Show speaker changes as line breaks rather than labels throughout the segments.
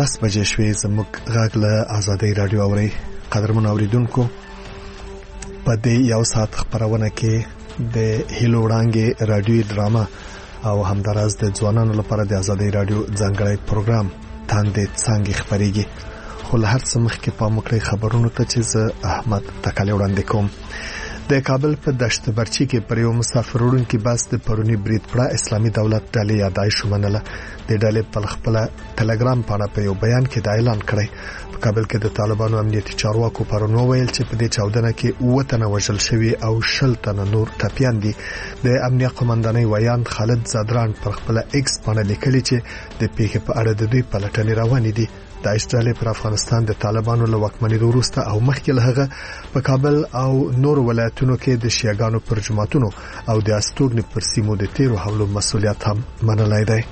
10 بجې شوې. زموږ غږ له آزادۍ رادیو اوري. قدرمن اوریدونکو، په دې یو ساعت خبرونه کې د هیلو وړانګې رادیو ډراما او همداراز د ځوانانو لپاره د آزادۍ رادیو ځانګړی پروګرام تاندې څنګه خبريږي. خو له هر څه مخکې پام وکړئ خبرونو ته چې زه احمد تکالی وړاندې کوم. د کابل په دشت برچی کې پر یو مسافر وړونکي بس د پرونی برید پړه اسلامي دولت ډلې یادایش ومنله. د ډلې په خپل ټلګرام باندې په یو بیان کې دا اعلان کړی. په کابل کې د طالبانو امنیتي چارواکو پرون وویل چې په دې چاودنه کې 9 تنه وژل شوي او 10 تنه نور ټپيان دي. د امنیت قومندانۍ ویان خالد زادران پر خپل ایکس باندې لیکلي چې د پیښې په اړه د دوی پلټنې روانې دي. د اسرائیل پر افغانستان د طالبانو له واکمنۍ وروسته او مخکې له هغه په کابل او نور ولایتونو کې د شیعاګانو پر جماعتونو او د استوګنې پر سیمو د تیرو حملو مسولیت هم منلای دی.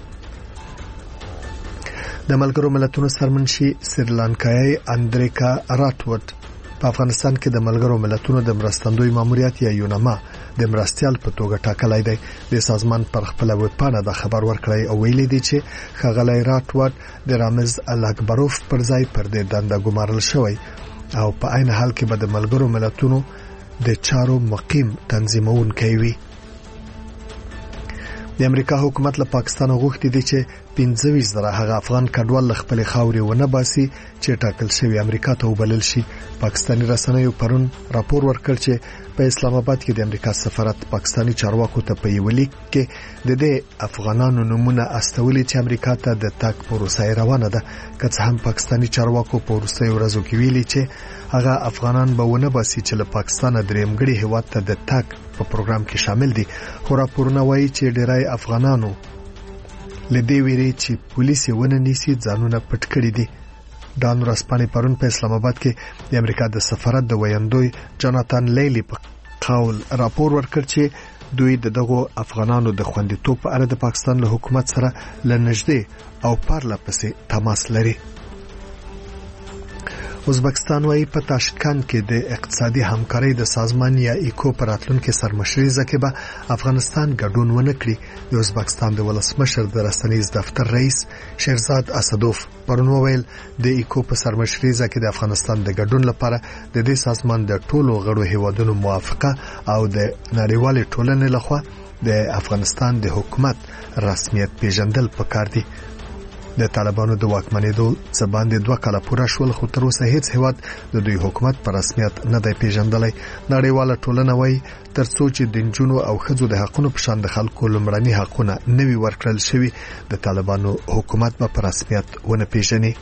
د ملګرو ملتونو سرمنشي سریلانکایي اندریکا راتورد په افغانستان کې د ملګرو ملتونو د مرستندوی ماموریت یا یوناما د مرستيال په توګه ټاکلای دی. د سازمان پر خپل ویبپاڼه د خبر ورکړی او ویلي دی چې خغلی راتورد د رامز الاکبروف پر ځای پر دې دنده ګمارل شوی او په عین حال کې به د ملګرو ملتونو د چارو مقیم تنظیمونکی وي. د امریکا حکومت له پاکستان غوښتي دي چې 25,000 هغه افغان کډوال خپل خاوري ونه باسي چې ټاکل شوی امریکا ته وبلل شي. پاکستاني رسنیو پرون راپور ورکړ چې په اسلام آباد کې د امریکا سفارت پاکستاني چارواکو ته په یو لیک کې د دې افغانانو نمونه استولي چې امریکا ته د تاک پروسه روانه ده. که څه هم پاکستاني چارواکو په وروستیو ورځو کې ویلي چې هغه افغانان به ونه باسي چې له پاکستان درېمګړي هیواد ته د تاک په پروګرام کې شامل دي. خو راپورونه وایي چې ډیری افغانانو لدې ویري چې پولیس ونه نیسي ځانونه پټ کړی دي. ډان رسپانې پرون په اسلام آباد کې د امریکا د سفارت د ویاندوی جاناتان لیلی په قول راپور ورکړ چې دوی دغه افغانانو د خوندیتوب په اړه د پاکستان له حکومت سره لنږدې او پرله پسې تماس لري. ازبکستان وايي په تاشکند کې د اقتصادي همکارۍ د سازمان یا ایکو پر راتلونکي سرمشريزه کې به افغانستان ګډون ونه کړي. د ازبکستان د ولسمشر د رسنیز دفتر رئیس شیرزاد اسدوف پرون وویل د ایکو په سرمشريزه کې د افغانستان د ګډون لپاره د دې سازمان د ټولو غړو هیوادونو موافقه او د نړیوالې ټولنې لخوا د افغانستان د حکومت رسمیت پیژندل پکار دي. د طالبانو د واکمنېدو څخه 2 کاله پوره شول خو تر اوسه هیڅ هیواد د دوی حکومت پر رسمیت نه دی پیژندلی. نړیواله ټولنه وايي ترڅو چې د جنونو او خځو د حقونو په شان د خلکو لمړني حقونه نوي ورکړل شوي د طالبانو حکومت په رسمیت ونه پیژني.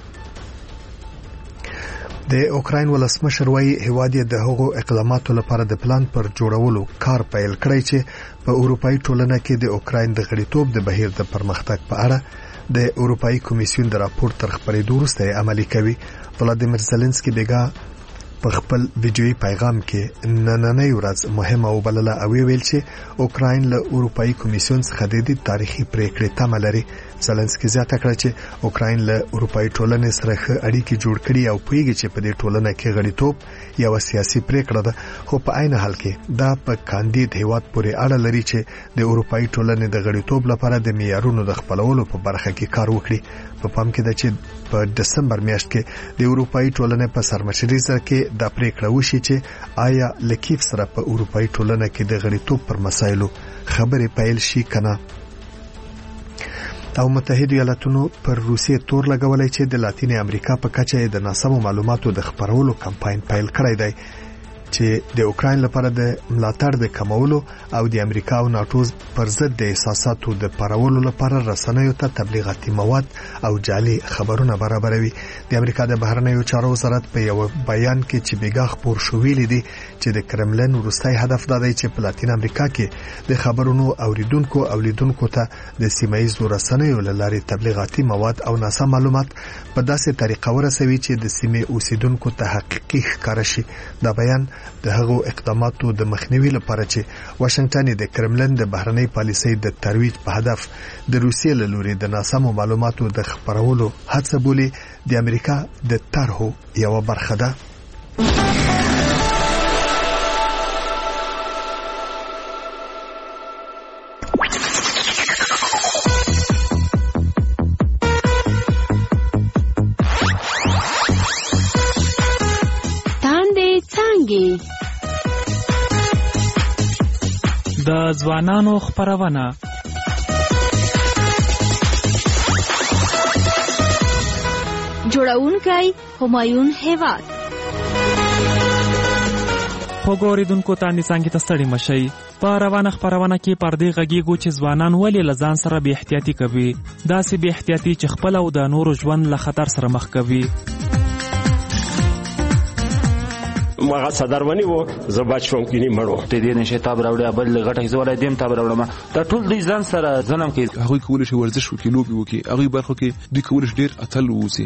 د اوکراین ولسمشر وايي هیواد د هغو اقداماتو لپاره د پلان پر جوړولو کار پیل کړی چې په اروپאי ټولنه کې د اوکراین د غړیتوب د بهیر د پرمختګ په اړه د اروپאי کمیسیون د راپور تر خبرېدو وروسته عملي کوي. ولادیمیر زيلنسکي بیګا په خپل ویډیوي پیغام کې نننۍ ورځ مهمه وبلله او ویل چې اوکراین له اروپאי کمیسیون څخه د تاریخي پریکړې تمه لري. زيلنسکي زیاته کړه چې اوکراین له اروپאי ټولنې سره ښه اړیکې جوړ کړي او پوهیږي چې په دې ټولنه کې غړیتوب یو سیاسي پریکړه ده. خو په عین حال کې دا په کاندید هیواد پورې اړه لري چې د اروپאי ټولنې د غړیتوب لپاره د معیارونو د خپلولو په برخه کې کار وکړي. په پام کې ده چې په دسمبر میاشت کې د اروپאי ټولنې په سرمشريزه کې د پریکړه وشي چې آیا لکیف سره په اروپאי ټولنه کې د غړیتوب پر مسایلو خبرې پیل شي کنه. او متحده ایالاتونو پر روسیې تور لګولای چې د لاتینې امریکا په کچه د ناسمو معلوماتو د خبرولو کمپاین پیل کړی دی چې د اوکراین لپاره د ملاتړ د کمولو او د امریکا او ناتو پر ضد د احساساتو د پارولو لپاره رسنیو ته تبلیغاتي مواد او جعلي خبرونه برابروي. د امریکا د بهرنیو چارو وزارت په یو بیان کې چې بیګا خبر شو ویلي دي چې د کرملن وروستي هدف دا دی چې په لاتین امریکا کې د خبرونو اوریدونکو او لیدونکو ته د سیمایي رسنیو لارې تبلیغاتي مواد او ناسم معلومات په داسې طریقه ورسوي چې د سیمې اوسیدونکو ته حقیقي ښکار شي. دا بیان د هغو اقداماتو د مخنیوي لپاره چې واشنگټن د کرملن د بهرنۍ پالیسۍ د ترویج په هدف د روسیې له لوري د ناسمو معلوماتو د خبرولو هڅه بولي د امریکا د طرحو یو برخه ده.
وړانګې.
د ځوانانو خپرونه.
جوړونکی همایون هیواد.
خوږو اوریدونکو ته نڅانګې ته ستړي مشئ. په روانه خپرونه کې پر دې غږیږو چې ځوانان ولې له ځان سره بې احتیاطي کوي، داسې بې احتیاطي چې خپل او د نورو ژوند له خطر سره مخ کوي.
مغه صدرونی وو زه بچ شوم کینی مړو
ته دې نشه تاب راوړې بل غټه زولای دیم تاب راوړم دا ټول دې ځان سره ځنم کې
هغه کول شي ورزش وکړي لوبي وکړي هغه برخه کې دوی کول شي ډیر اتل ووسی.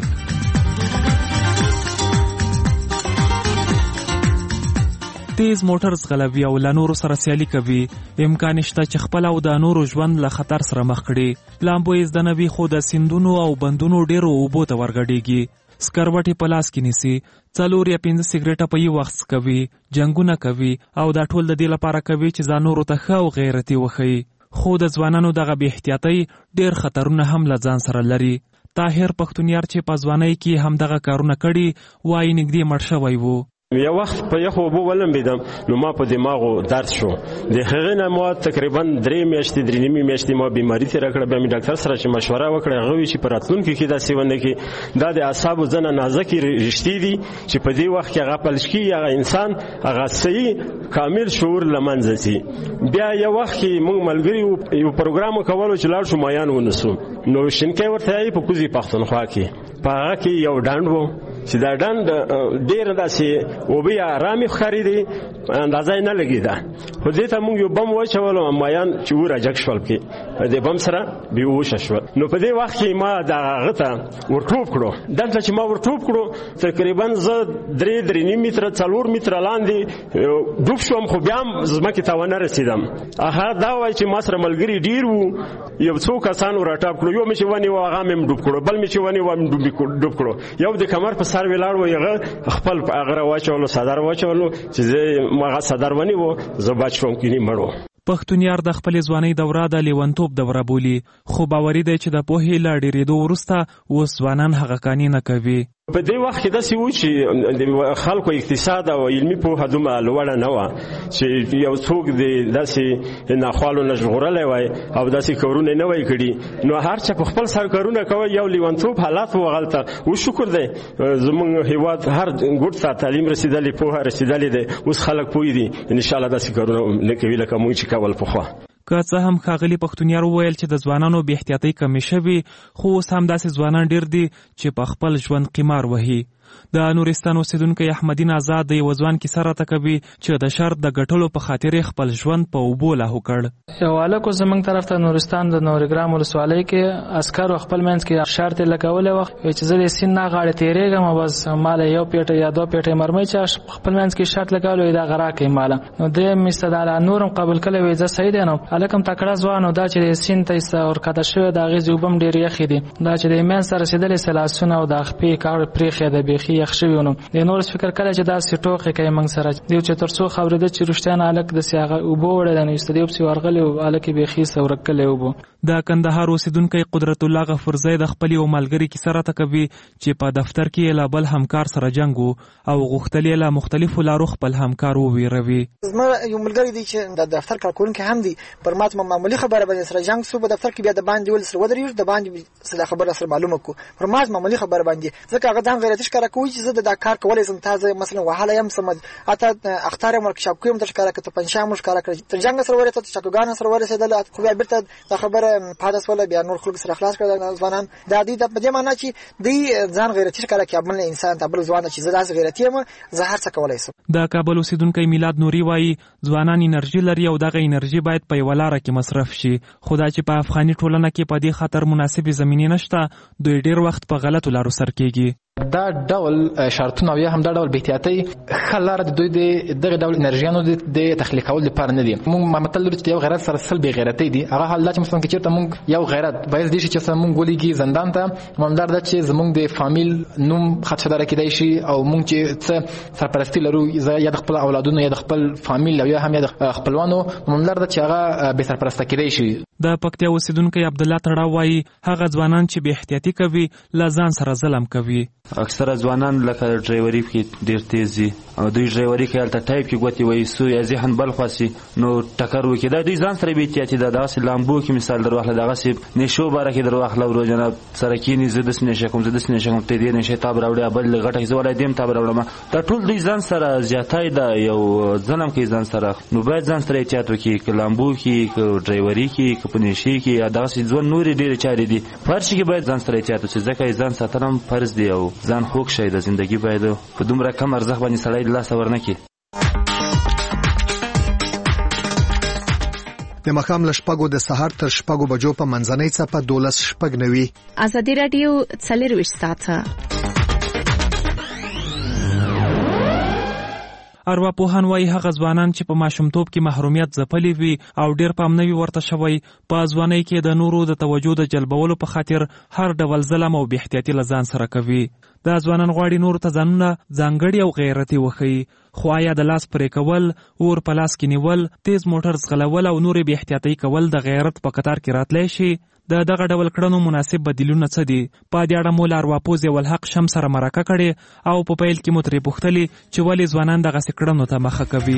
تیز موټر ځغلوي او له نورو سره سیالي کوي. امکان شته چې خپل او د نورو ژوند له خطر سره مخ کړي. لامبو یې زده نه وي خو د سیندونو او بندونو ډیرو اوبو ته ورګډېږي. سکروټې په لاس کې نیسي، 4 یا 5 سیګریټه په یو وخت کوي، جنگونه کوي او دا ټول د دې لپاره کوي چې ځان نورو ته ښه او غیرتي وښيي. خو د ځوانانو دغه بې احتیاطۍ ډیر خطرونه هم له ځان سره لري. طاهر پښتونیار چې په ځوانۍ کې هم دغه کارونه کړي وایي نږدې مړ شوی وو.
یو وخت په یخو اوبو ولمبېدم نو ما په دماغو درد شو. د هغې نه ما تقریبا 3 میاشتې 3.5 میاشتې ما بیماري تېره کړه. بیا مې ډاکټر سره چې مشوره وکړه هغه وایي چې په راتلونکي کې داسې ونه کړي. دا د اعصابو ځنه نازکې رشتې دي چې په دې وخت کې هغه پلش کېږي، هغه انسان هغه صحیح کامل شعور له منځه ځي. بیا یو وخت کې موږ ملګري یو پروګرام کولو چې لاړ شو مایان ونیسو نو شینکۍ ورته یې په کوزي پښتونخوا کې په هغه کې یو ډنډ و چې دا ډنډ ډېر داسې اوبه آرامې ښکارېدې، اندازه یې نه لګېده. خو دې ته موږ یو بم واچولو مایان چې وراجګ شول پکې د بم سره بېهوشه شول. نو په دې وخت کې ما د هغه ته ورټوپ کړو. دلته چې ما ورټوپ کړو تقریبا زه 3.5 متره 4 متره لاندې ډوب شوم، خو بیا هم ځمکې ته ونه رسېدم. هغه دا وایي چې ما سره ملګري ډېر وو، یو څو کسان ورټاپ کړو. یو مې چې ونیو هغه مې ډوب کړو، بل مې چې ونیو هم ډوب کړو. یو د کمر په سر ولاړ و، هغه خپل هغه واچولو صدر واچولو چې هغه صدر ونی وو زه بچ شوم کینی مړو.
پښتونیار د خپل ځوانۍ دوره د لیونتوب دوره بولي، خو باوري دی چې د پوهې له ډېرېدو وروسته اوس ځوانان هغه کانې نه کوي.
په دې وخت کې داسې و چې خلکو اقتصاد او علمي پوهه دومره لوړه نه وه چې یو څوک د داسې ناخوالو نه ژغورلی وای او داسې کارونه نه وای کړي. نو هر چا په خپل سر کارونه کوي. یو لیونتوب حالات و هغلته و. شکر دی زموږ هیواد هر ګوټ ته تعلیم رسېدلی، پوهه رسېدلی دی. اوس خلک پوه دي انشاءالله داسې کارونه نه کوي لکه موږ چې کول پخوا.
که څه هم ښاغلي پښتونیار وویل چې د ځوانانو بې احتیاطۍ کمې شوي، خو اوس هم داسې ځوانان ډېر دي چې په خپل ژوند قمار وهي. د نورستان اوسیدونکی احمدین آزاد د یو ځوان کیسه راته کوي چې د شرط د ګټلو په خاطر خپل ژوند په اوبو لاهو کړ.
یو هلک زموږ طرف ته نورستان د نورګرام ولسوالۍ کې عسکرو خپل منځ کې شرط یې لګولی وه چې زه د سیند نه غاړې تېرېږم او بس ماله 1 پیټه یا 2 پیټه مرمۍ چې خپل منځ کې شرط لګولی دا غرا کوي ماله. نو دی مې استداله نورم قبول کړی وی زه صحیح دی. نو هلک هم تکړه ځوان و. دا چې د سیند ته ورکښته شوی د هغې اوبه هم ډېرې یخې دي. دا چې د منځ ته رسېدلی لاسونه او د خپې کاوړې پرېښې ده بیخي یخ شوي. نو د نور فکر کړی چې داسې ټوکې کوي موږ سره دیو چې تر څو خبرېده چې رښتیا نه هلک داسې هغه اوبه وړی دی. نو استدی پسې ورغلی و هلک یې بیخي ورکلی اوبه.
د کندهار اوسیدونکی قدرت الله غفورزی د خپل یو ملګري کیسه راته کوي چې په دفتر کې له بل همکار سره جنګ و او غوښتل یې له مختلفو لارو خپل همکار وویروي.
زما یو ملګری دی چې د دفتر کارکوونکی هم دی، پر ما معمولي خبره باندې سره جنګ سو په دفتر کې. بیا د باندې ول سره ودرېږو، د باندې سره خبره سره معلومه کو. پر ما معمولي خبره باندې ځکه هغه ځان غیرتي ښکاره کوي چې زه دا کار کولی شم. تازه مثلا وهله یم سمد اته اختار یم ورکشاپ کوم تر ښکاره کته پنځه مو ښکاره کړ تر جنګ سره ورته چاکوګان سره ورسېدل. خو بیا بیرته دا خبره پاداس ولا بیا نور خلک سره خلاص کړل ځوانان. دا دې په دې معنی چې دی ځان غیرتي ښکاره کوي بل انسان ته بل ځوان چې زه داسې غیرتي یم زه هر څه کولی شم.
د کابل اوسیدونکی میلاد نوري وایي ځوانان انرژي لري او دغه انرژي باید په یوه لاره کې مصرف شي. خو دا چې په افغاني ټولنه کې په دې خاطر مناسبې زمینې نشته، دوی ډېر وخت په غلطو لارو سر کېږي.
دا ډول شرطونه او یا هم دا ډول بې احتیاطۍ ښه لاره د دوی دغه ډول انرژیانو د تخلیق کولو لپاره نه دي. موږ متل لرو چې یو غیرت سره سل بې غیرتۍ دي. هغه حال دا چې مثلا که چېرته موږ یو غیرت باعث دی چې موږ ولیږي زندان ته، همدار ده چې زموږ د فامیل نوم خدشداره کېدی شي او موږ چې څه سرپرستي لرو یا د خپل اولادونو یا د خپل فامیل او یا هم د خپلوانو، همدار ده چې هغه بې سرپرسته کېدی شي.
د پکتیا اوسیدونکی عبدالله تړاو وایي هغه ځوانان چې بې احتیاطي کوي له ځان سره ظلم کوي.
اکثره ځوانان لکه ډرایوري کې ډېر تیز دي او دوی ډرایوري کوي هلته ټایپ کې ګوتې وایي سو یا ذهن بل خواسي نو ټکر وکړي دا دوی ځان سره بې احتیاطي ده دغسې لامبو کې مثال در واخله دغسې نشو باره کې در واخله ورو جناب سره کښېني زه داسې نشه کوم زه داسې نشه کوم ته دې نشې تاب راوړې بل غټه زه ولی دې تاب راوړم دا ټول دوی ځان سره زیاتی ده یو ظلم کوي ځان سره نو باید ځان سره احتیاط وکړي که لامبو کې که ډرایوري کې که په نشې کې یا دغسې ژوند نورې ډېرې چارې دي په هر شي کې باید ځان سره احتیاط وشي ځکه ځان ساتل هم فرض دی او ځان خوږ شی د زندګي باید په دومره کم ارزښت باندې سړی د لاسه ورنه کړي.
د ماښام له 6 د سهار تر 6 بجو په منځنۍ څپه 12:09
ازادي راډیو 24 ساعته.
ارواپوهان وایي هغه ځوانان چې په ماشومتوب کې محرومیت ځپلي وي او ډېر پام نه وي ورته شوی په ځوانۍ کې د نورو د توجه د جلبولو په خاطر هر ډول ظلم او بې احتیاطي له ځان سره کوي. دا ځوانان غواړي نورو ته ځانونه ځانګړي او غیرتي وښیي خو آیا د لاس پرې کول اور په لاس کې نیول تیز موټر ځغلول او نورې بې احتیاطۍ کول د غیرت په قطار کې راتلی شي؟ د دغه ډول کړنو مناسب بدیلونه څه دي؟ په دې اړه مو له ارواپوه ضیاءالحق شمس سره مرکه کړې او په پیل کې مو ترې پوښتلې چې ولې ځوانان دغسې کړنو ته مخه کوي.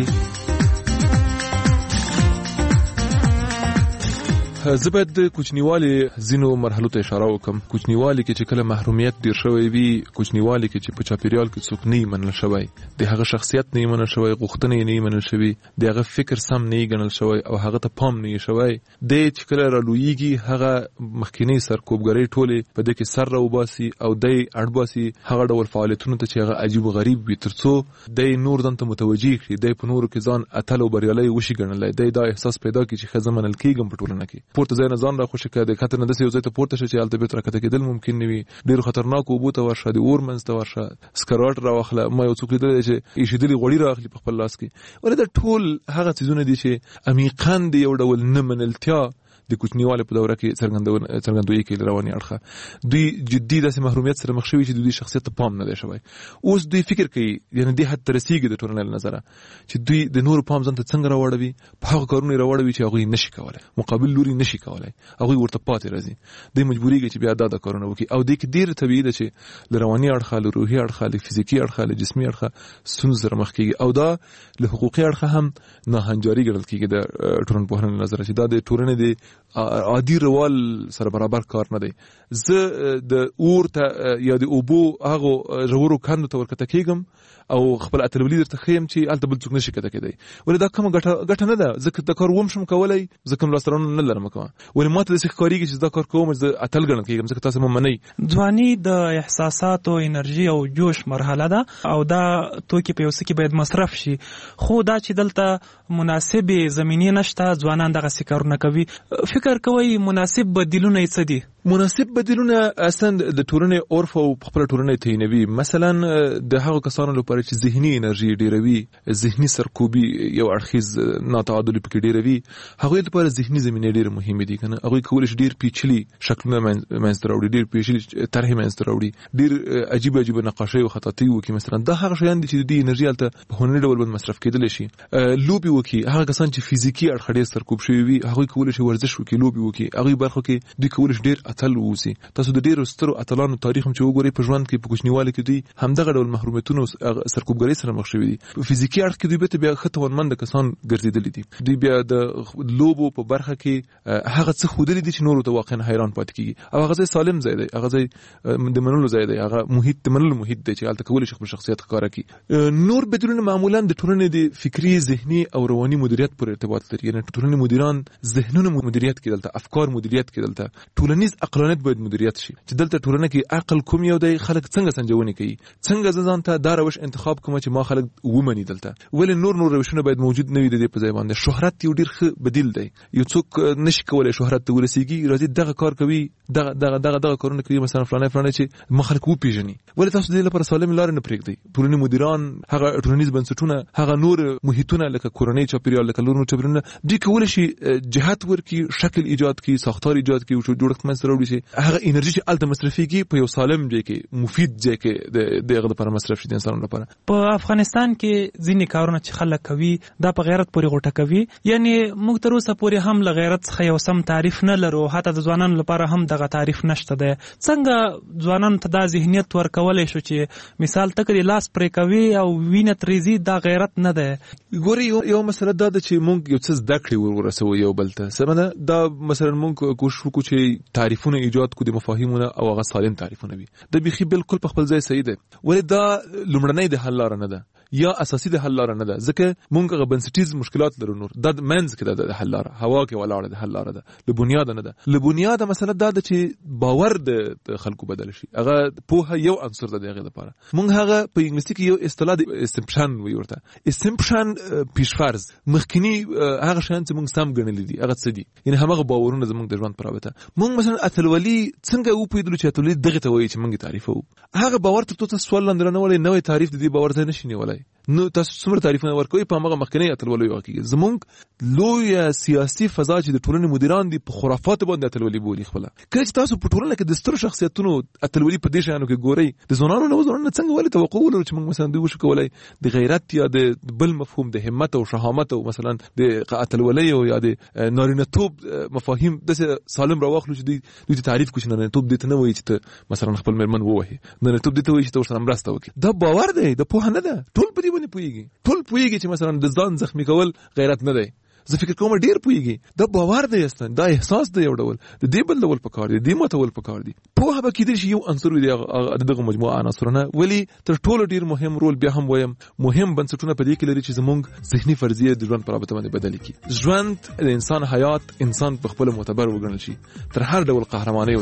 زه باید د کوچنیوالي ځینو مرحلو ته اشاره وکم. کوچنیوالي کې چې کله محرومیت ډیر شوی وي، کوچنیوالي کې چې په چاپیریال کې څوک نه منل شوی، د هغه شخصیت نه منل شوی، غوښتنې نه منل شوی، د هغه فکر سم نه ګڼل شوی او هغه ته پام نه شوی، د چې کله رالویږي هغه مخکینی سرکوبګری ټوله په دې کې سر راوباسي او د اړباسي هغه ډول فعالیتونو ته چې هغه عجیب و غریب وي ترڅو د نور ځان ته متوجي کړي، د په نورو کې ځان اتل او بریالي وشي ګڼلای، د احساس پیدا کړي چې ښځه منل کېږم په ټولنه کې. پورته ځای نه ځان را خوشي کړه د خطر نه داسې یو ځای ته پورته شي چې هلته بېرته راکښته کېدل ممکن نه وي، ډېرو خطرناکو اوبو ته ورشه، د اور منځ ته ورشه، سکروټ راواخله. ما یو څوک لیدلی دی چې ایښېدلي غوړي رااخلي په خپل لاس کې. ولې دا ټول هغه څیزونه دي چې عمیقاً د یو ډول نه منلتیا د کوچنیوالي په دوره کې څرګندوي کوي له رواني اړخه. دوی جدي داسې محرومیت سره مخ شوي چې دوی شخصیت ته پام نه دی شوی. اوس دوی فکر کوي یعنې دې حد ته رسېږي د ټولنې له نظره چې دوی د نورو پام ځان ته څنګه راوړوي، په هغو کارونو یې راوړوي چې هغوی نشي کولی، مقابل لوري نشي کولی، هغوی ورته پاتې راځي، دوی مجبورېږي چې بیا دا کارونه وکړي. او دې کې ډېر طبیعي ده چې له رواني اړخه، له روحي اړخه، له فزیکي اړخه، له جسمي اړخه ستونزو سره مخ کېږي او دا له حقوقي اړخه هم ناهنجاري ګڼل کېږي د ټولنپوهنې له نظره چې دا د ټولنې د عادي روال سره برابر کار نه دی. زه د اور ته یا د اوبو هغو ژورو کندو ته ورکته کېږم او خپل اتلولي درته ښیم چې هلته بل څوک نشي کته کېدی. ولې دا کومه ګټه نه ده، زه د کار وم شم کولی، زه کوم لاسته راوړنه نه لرم کومه. ولې ما ته داسې ښکارېږي چې دا کار کوم زه اتل ګڼل کېږم ځکه تاسو مه منئ.
ځواني د احساساتو، انرژي او جوش مرحله ده او دا توکي په یو څه کې باید مصرف شي، خو دا چې دلته مناسبې زمینې نشته ځوانان دغسې کارونه کوي. فکر کوئ مناسب بدیلونه یې څه دي؟
مناسب بدیلونه اصلا د ټولنې عرف او خپله ټولنه تعینوي. مثلا د هغو کسانو لپاره چې ذهني انرژي ډیروي، ذهني سرکوبي یو اړخیز ناتعادلي پکې ډیروي، هغوی لپاره ذهني زمینې ډېرې مهمې دي. کنه هغوی کولی شي ډېر پیچلي شکلونه منځته راوړي، ډېر پیچلي طرحې منځته راوړي، ډېر عجیب عجیب نقاشۍ او خطاطۍ وکړي. مثلا دا هغه شیان دي چې د دې انرژي هلته په هنري ډول باندې مصرف کېدلی شي. لوبې وکړي، هغه کسان چې فزیکي اړخ ډېر سرکوب شوي وي هغوی کولی شي ورزش وکړي، لوبې وکړي. هغوی برخو کې دوی کولی شي ډېر اتل واوسي. تاسو د ډېرو سترو اتلانو تاریخ هم چې وګورئ په ژوند کې په کوچنیوالي کې دوی همدغه ډول محرومیتونو سرکوبګرۍ سره مخ شوي دي. په فزیکي اړخ کې دوی بیرته بیا ښه توانمنده کسان ګرځېدلي دي. دوی بیا د لوبو په برخه کې هغه څه ښودلي دي چې نورو ته واقعا حیران پاتې کېږي او هغه ځای سالم ځای دی، هغه ځای د منلو ځای دی، هغه محیط د منلو محیط دی چې هلته کولی شي خپل شخصیت ښکاره کړي. نور بدلونه معمولا د ټولنې د فکري، ذهني او رواني مدیریت پورې ارتباط لري. یعنې ټولنې مدیران ذهنونه مدیریت کړي، دلته افکار مدیریت کړي، دلته ټولنیز عقلانیت باید مدیریت شي چې دلته ټولنه کې عقل کوم یو دی، خلک څنګه سنجونې کوي، څنګه زه ځان ته دا روش انتخاب کوم چې ما خلک ومني. دلته ولې نور روشونه باید موجود نه وي د دې په ځای باندې. شهرت یو ډېر ښه بدیل دی. یو څوک نشي کولی شهرت ته ورسېږي، راځي دغه کار کوي، دغه کارونه کوي، مثلا فلانی چې ما خلک وپېژني. ولې تاسو د دې لپاره سالمې لارې نه پرېږدئ؟ ټولنې مدیران، هغه ټولنیز بنسټونه، هغه نور محیطونه لکه کورنۍ چاپېریال، لکه نور چاپېریالونه، دوی کولی شي جهت ورکړي، شکل ایجاد کړي، ساختار ایجاد کړي، جوړښت منځته راوړي چې هغه انرژي چې الته مصرفيږي په یو سالم ځای کې مفید ځای کې دغه لپاره مصرف شي د انسانانو لپاره.
په افغانستان کې ځینې کارونه چې خلک کوي دا په غیرت پورې غوټه کوي، یعنی موږ تر اوسه پورې هم له غیرت څخه یو سم تعریف نه لرو، حتی د ځوانانو لپاره هم دغه تعریف نشته دی. څنګه ځوانانو ته دا ذهنیت ورکولی شو چې مثال ته کړي لاس پرې کوي او وینه تریزي دا غیرت نه دی؟
ګوري یو مسله دا ده چې موږ یو څه زده کړې ورسوو یو بل ته. سمه دا مثلا موږ کوشش وکړو چې تعریفونه ایجاد کړو د مفاهیمونه او هغه سالم تعریفونه وي. د بيخي بالکل په خپل ځای صحیح ده، ولې دا لومړنۍ د حل لار نه ده یا اساسي د حل لار نه ده، ځکه موږ غو بنسټیز مشکلات لرو. نور د منځ کې د حل لار هوا کې ولاړه د حل لار ده، له بنیاد نه ده. له بنیاد مسله دا ده چې باور د خلکو بدل شي. هغه په یو عنصر ده دغه لپاره موږ هغه په انګلیسي کې یو اصطلاح د اسمپشن وی ورته. اسمپشن پیشفرض مخکنی هغه شان چې موږ سم ګڼل دي هغه څه دي، یعنی هغه باورونه زموږ د ژوند پرابطه. موږ مثلا اتلولي څنګه و پیدل چې اتلولي دغه ته وایي چې موږ تعریفو هغه باور ته تاسو سوال لاندې نه ولې نوې تعریف د دې باور ته نشي نیولای. نو تاسو څومره تعریفونه ورکوي په هغه مخکنی اتلولي واقعي زمونږ لوی سیاسي فضا چې د ټولنې مدیران دي په خرافات باندې اتلولي بولي خپل. کله چې تاسو په ټولنه کې د ستر شخصیتونو اتلولي په دې شانو کې ګورئ، د زونانو نو زونانو څنګه ولې توقع ولرو چې موږ مثلا دوی وشو کولای د غیرت یا د بل مفهوم د همت او شهامت او مثلا د اتلولي او یا د نارینه توب مفاهیم د سالم راوخلو چې دوی تعریف کوي نه توب دې ته نه وایي چې مثلا خپل مرمن ووهي، نه توب دې ته وایي چې تاسو سره مرسته وکړي. دا باور دی، د پوهه نه ده. ټول په دې باندې پوهیږي، ټول پوهیږي چې مثلا د ځان زخمی کول غیرت نه دی. زه فکر کوم ډیر پوهیږي دا باور دی، اصلا دا احساس دی، یو ډول د دې بل ډول پکار دی، د متول پکار دی. په هغه کې د یو عنصر دی دغه مجموعه عناصرونه، ولی تر ټولو ډیر مهم رول بیا هم وایم مهم بنسټونه په دې کې لري چې زموږ ذهني فرضیه د ژوند پر رابطه باندې بدل کړي. ژوند د انسان حیات انسان په خپل معتبر وګڼل شي تر هر ډول قهرماني.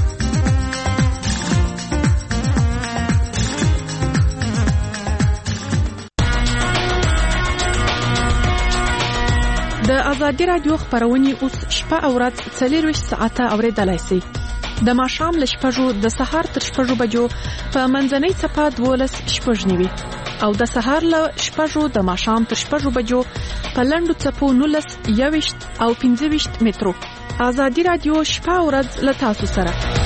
د ازادي رادیو خبرونه اوس شپه او ورځ 24 ساعته اوریدلای شئ. د ماښام له 6 د سهار تر 6 بجو په منځنۍ صفه 12 شپږ نیوي او د سهار له 6 د ماښام تر 6 بجو په لنډو صفو 19 21 او 25 مترو. ازادي رادیو شپه او ورځ له تاسو سره.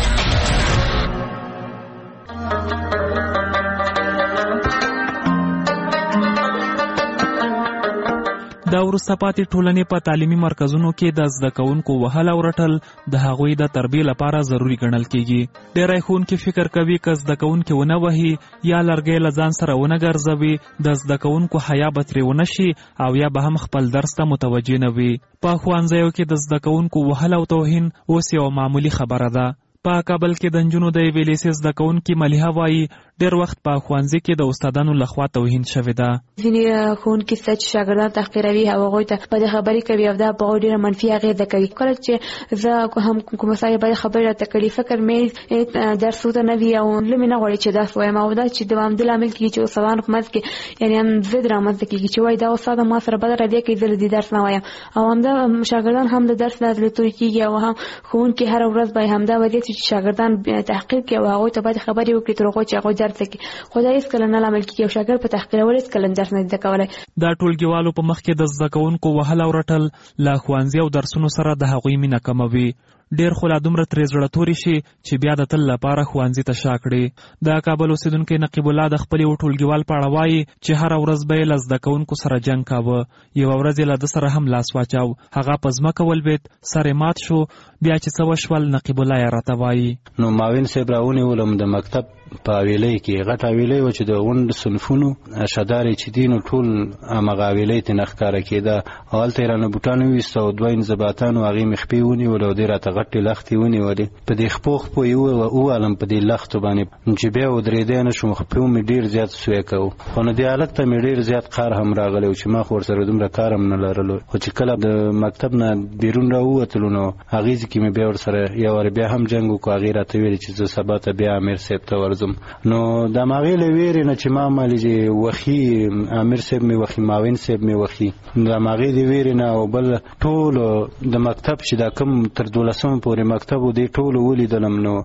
د وروسته پاتې ټولنې په تعلیمي مرکزونو کې د زده کوونکو وهل او رټل د هغوی د تربیې لپاره ضروری ګڼل کېږي. ډېری ښوونکي فکر کوي که زده کوونکي ونه وهي یا لرګی له ځان سره ونه ګرځوي د زده کوونکو حیا به ترې ونه شي او یا به هم خپل درس ته متوجه نه وي. په ښوونځیو کې د زده کوونکو وهل او توهین اوس یو معمولي خبره ده. په کابل کې د نجونو د یوې لیسې زده کوونکي ملیحه وایي ډېر وخت په ښوونځي کې د استادانو لخوا توهین شوې ده.
ځینې ښوونکي شته چې شاګردان تحقیروي او هغوی ته بدې خبرې کوي او دا په ډېره منفي اغېزه کوي. کله چې زه هم کومه ځای بدې خبرې راته کوي فکر مې درس ورته نه وي او زړه مې نه غواړي چې درس ووایم او دا چې دوامداره لامل کېږي چې استادانو په منځ کې یعنې هم ضد رامنځته کېږي چې وایي دا استاد ما سره بده رویه کوي زه د درس نه وایم او همدا شاګردان هم د درس نه لرې کېږي او هم ښوونکي هره ورځ باید همدا وضعیت چې شاګردان تحقیر کوي او هغوی ته باید خبرې وکړي تر هغو چې هغوی درس کوي. خو دا هېڅکله نه لامل کېږي او شاګرد په تحقیرولو هېڅکله درس نه زده کولی.
دا ټولګیوالو په مخ کې د زده کوونکو وهل او رټل له ښوونځي او درسونو سره د هغوی مینه کموي. ډېر خو لا دومره ترې زړه تورې شي چې بیا د تل لپاره ښوونځي ته شا کړي. د کابل اوسېدونکی نقیب الله د خپل یو ټولګیوال په اړه وایي چې هره ورځ به یې له زده کوونکو سره جنګ کاوه. یوه ورځ یې له ده سره هم لاس واچاو، هغه په ځمکه ولوېد، سر یې مات شو. بیا چې څه وشول نقیب الله یې راته وایي.
نو معاون صاحب راونیولم د مکتب په حویلۍ کې غټ حویلۍ وه چې د غونډ صنفونو شدارې چې دي نو ټول همغه حویلۍ ترې نه ښکاره کېده. هلته یې رانه بوټان وویسته او دوه انضباطانو هغې مې خپې ونیولې او دوی راته غټې لښتې ونیولې. په دې خپو یې ووالم په دې لښتو باندې چې بیا ودرېدی نه شوم. خپې مې ډېر زیات سوی کوو خو نو دې حالت ته مې ډېر زیات قهر هم راغلی و چې ما خو ورسره دومره کار هم نه لرلو. خو چې کله د مکتب نه بیرون راووتلو نو هغې ځای کې مې بیا ورسره یو وارې بیا هم جنګ وکړو. هغې راته ویلې چې زه سبا ته بیا امیر صاحب ته ورځم. نو د ماغې له ویرې نه چې ما مالې وخي امیر صاحب مې وخي معاون صاحب مې وخي د ماغې د ویرې نه او بل ټولو د مکتب چې دا کم تر 12 پورې مکتب و دې ټولو ولیدلم. نو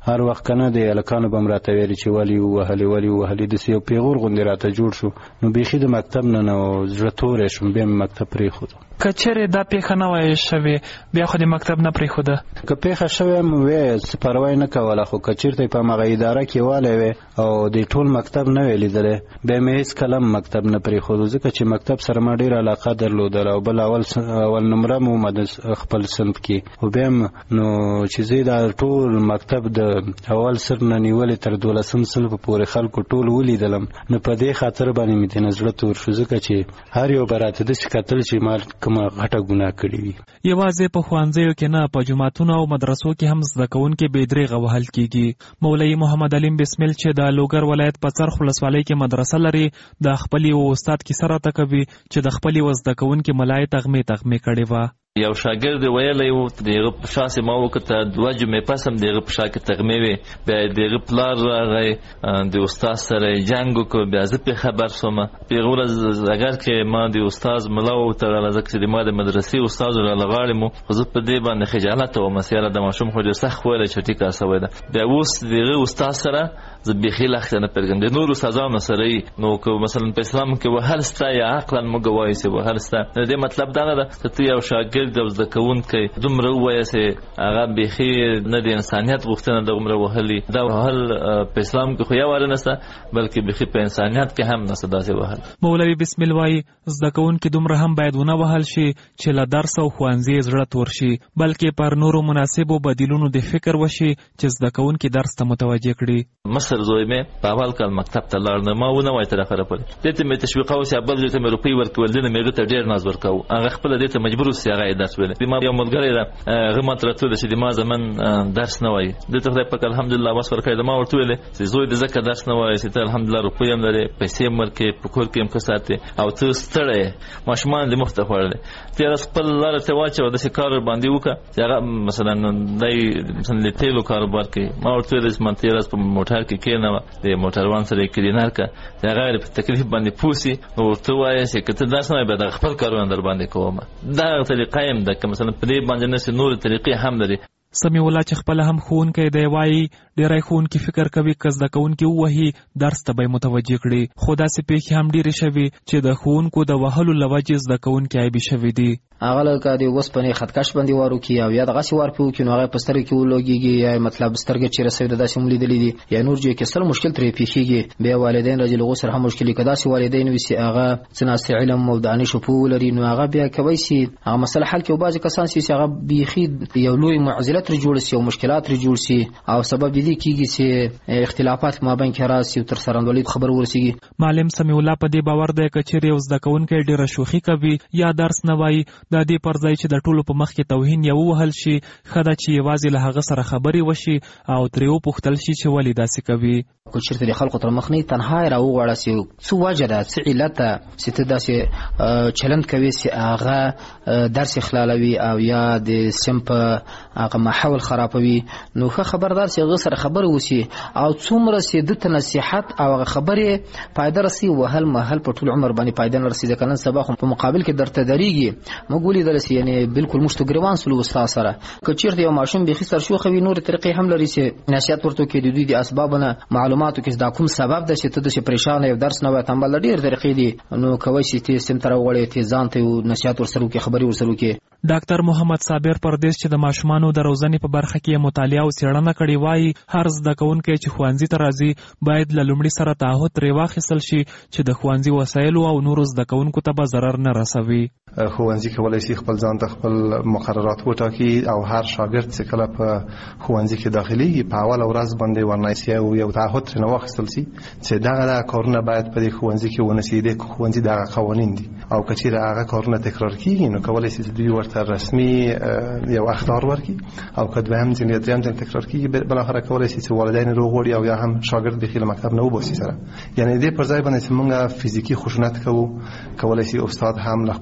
هر وخت کنه د الکانو بم راته ویل چې ولی وهلي د یو پیغور غوندې راته جوړ شو. نو بیخي د مکتب نه زړه تورې شوم، بیا مکتب پرېښود.
کچره دا پیښه نه وای شوی بیا خو د مکتب نه پرېښوده؟
که پیښه شوی وې څه پروا نه کوله، خو کچیرته په مغه اداره کې والی وې او د ټول مکتب نه وې لیدلی، بیا مې هېڅ کلم مکتب نه پرېښودو، ځکه چې مکتب سره ما ډېره علاقه درلودله او بل اول نمره مو د خپل صنف کې. خو بیا نو چې زه دا ټول مکتب د اول صنف نه نیولې تر 12 صنف پورې خلکو ټول ولیدلم، نو په دې خاطر باندې مې د زړه تور شو، ځکه چې هر یو به راته داسې کتل چې ما کومه غټه ګناه کړې وي.
یوازې په ښوونځیو کې نه، په جوماتونو او مدرسو کې هم زده کوونکي بې دریغه وهل کېږي. مولوي محمد علیم بسمل چې د لوګر ولایت په څرخ ولسوالۍ کې مدرسه لري، د خپل یو استاد کیسه راته کوي چې د خپل یو زده کوونکي ملای تغمې کړې وه.
یو شاګرد ویلی و دغه په شا سې ما وکته 2 جمعې پس هم دغه په شا کې تغمې وې، بیا دغه پلار راغی د استاد سره جنګ وکړ، بیا زه پرې خبر شوم. په هغه ورځ اگر کې ما د استاد ملا وتړله، ځکه چې ما د مدرسې استاد راله غاړې مو، خو زه په دې باندې خجالته وم چې یاره د ماشوم خو ډېر سخت ویلی چې ټیکه سوی ده. بیا اوس دغه استاد سره زه بیخي لښته نه پرېږدم، د نورو استادانو سره یې. نو که مثلا په اسلام کې وهل سته یا عقلا موږ وایو چې وهل سته، د دې مطلب دا نه ده چې ته یو شاګرد او زده کوونکی دومره ووایه چې هغه بیخي نه د انسانیت غوښتنه ده دومره وهلي. دا وهل په اسلام کې خو یواره نشته، بلکې بیخي په انسانیت کې هم نشته داسې وهل.
مولوي بسمل وایي زده کوونکي دومره هم باید ونه وهل شي چې له درس او ښوونځي زړه تور شي، بلکې پر نورو مناسبو بدیلونو د فکر وشي چې زده کوونکي درس ته متوجه کړي.
مصر زوی مې په اول کال مکتب ته لاړ، نه ما ونه وای تر اخره پورې دې ته مې تشویقاوه چې بل ځای ته مې روپۍ ورکول، دې نه مې هغه ته ډېر ناز ورکاوه، هغه خپله دې ته مجبور اوسي هغه یې درس ویلی. ما یو ملګری ده هغه ماته راته ویله چې د ما زمن درس نه وایي، دې ته خدای پاک الحمدلله وس ورکړی ده. ما ورته ویلې چې زوی دې ځکه درس نه وایي چې ته الحمدلله روپۍ هم لرې، پیسې هم ورکوې، په کور کې هم ښه ساتې او ته ستړی یې، ماشومان دې مخ ته خوړلی. تېره ورځ خپل لاره ته واچوه، داسې کار باندې وکړه چې هغه مثلا دی مثلا د تیلو کاروبار کوي. ما ورته ویلې چې ما تېره ورځ په موټر کې کېنوه، د موټروان سره یې کلینر کړه چې هغه په تکلیف باندې پوه سي، نو ورته ووایه چې که ته درس نه وایې بیا دغه خپل کارونه در باندې کوم. دغه طریقه هم ده، که مثلا په دې باندې نسي نورې طریقې هم لري.
سمیع الله چې خپل هم ښوونکی دی وایي ډېری ښوونکي فکر کوي که زده کوونکي ووهي درس ته به یې متوجه کړي، خو داسې پیښې هم ډېرې شوي چې د ښوونکو د وهلو له وجې زده کوونکي عیبي شوي دي.
هغه لکه د اوسپنې خطکش باندې وار وکړي او یا دغسې وار پرې وکړي، نو هغه په سترګې کې ولګېږي، یا مطلب سترګې چې رسوي د داسې هم لیدلي دي، یا نور ځای کې سل مشکل ترې پیښېږي. بیا والدین راځي له هغو سره هم مشکل، که داسې والدین وي چې هغه څه ناستې علم او دانشو پوه ولري، نو هغه بیا کولی شي هغه مسله حل کړي. او بعضې کسان چې هغه بیخي یو لوی معضله ترې جوړ شي او مشکلات ترې جوړ شي، او سبب دې کېږي چې اختلافات په مابین کې راشي او تر سرانډولۍ خبر ورسېږي.
معلم سمیع الله په دې باور دی که چېرې یو زده کوونکی ډېره شوخي کوي یا درس نه وایي، د دې پر ځای چې د ټولو په مخ کې توهین یا ووهل شي، ښه ده چې یوازې له هغه سره خبرې وشي او ترې وپوښتل شي چې ولې داسې کوي.
که چېرته د خلکو تر مخ نه تنها یې راوغواړه چې څه وجه ده، څه علت ده چې ته داسې چلند کوي چې هغه درس اخلالوي او یا د صنف هغه ماحول خرابوي، نو ښه خبردار چې هغه سره خبرې وشي او څومره چې ده ته نصیحت او هغه خبرې فایده رسي. وهل محل په ټول عمر باندې فایده نه رسي، ځکه نن سبا خو په مقابل کې درته درېږي. موږ ولیدل چې یعنې بالکل موږ ته ګرېوان سولو استاد سره. که چېرته یو ماشوم بیخي سرشوخه وي، نورې طریقې هم لري چې نصیحت ورته وکړي، د دوی د اسبابو نه معلوماتو کې دا کوم سبب ده چې ته داسې پریشانه یو درس نه وایې، تنبل ډېرې طریقې دي، نو کولی شي ته صنف ته راوغواړې، ته ځان ته نصیحت ورسره وکړې، خبرې ورسره وکړې.
ډاکټر محمد صابر پردیس چې د ماشومانو د روزنې په برخه کې مطالعه او څېړنه کړې وایي هر زده کوونکی چې ښوونځي ته راځي باید له لومړي سره تعهد ترې واخیستل شي چې د ښوونځي وسایلو او نورو زده کوونکو ته به ضرر نه رسوي.
ښوونځي کولی شي خپل ځان ته خپل مقررات وټاکي او هر شاګرد چې کله په ښوونځي کې داخليږي په اوله ورځ باندې ورنایسي او یو تعهد ترې واخیستل شي چې دغه کارونه باید په دې ښوونځي کې ونه شي. د ښوونځي دغه قوانین دي او که چېرې هغه کارونه تکرار کېږي نو کولی شي چې دوی ورته رسمي یو اخطار ورکړي، او که دویم ځل یا دریم ځل تکرار کېږي بالاخره کولی شي چې والدین روغوړي او یا هم شاګرد بخیل مکتب نه وباسي سره. یعنې دې پر ځای باندې چې موږ فزیکي خشونت کوو، کولی شي استاد هم له خپل شاګرد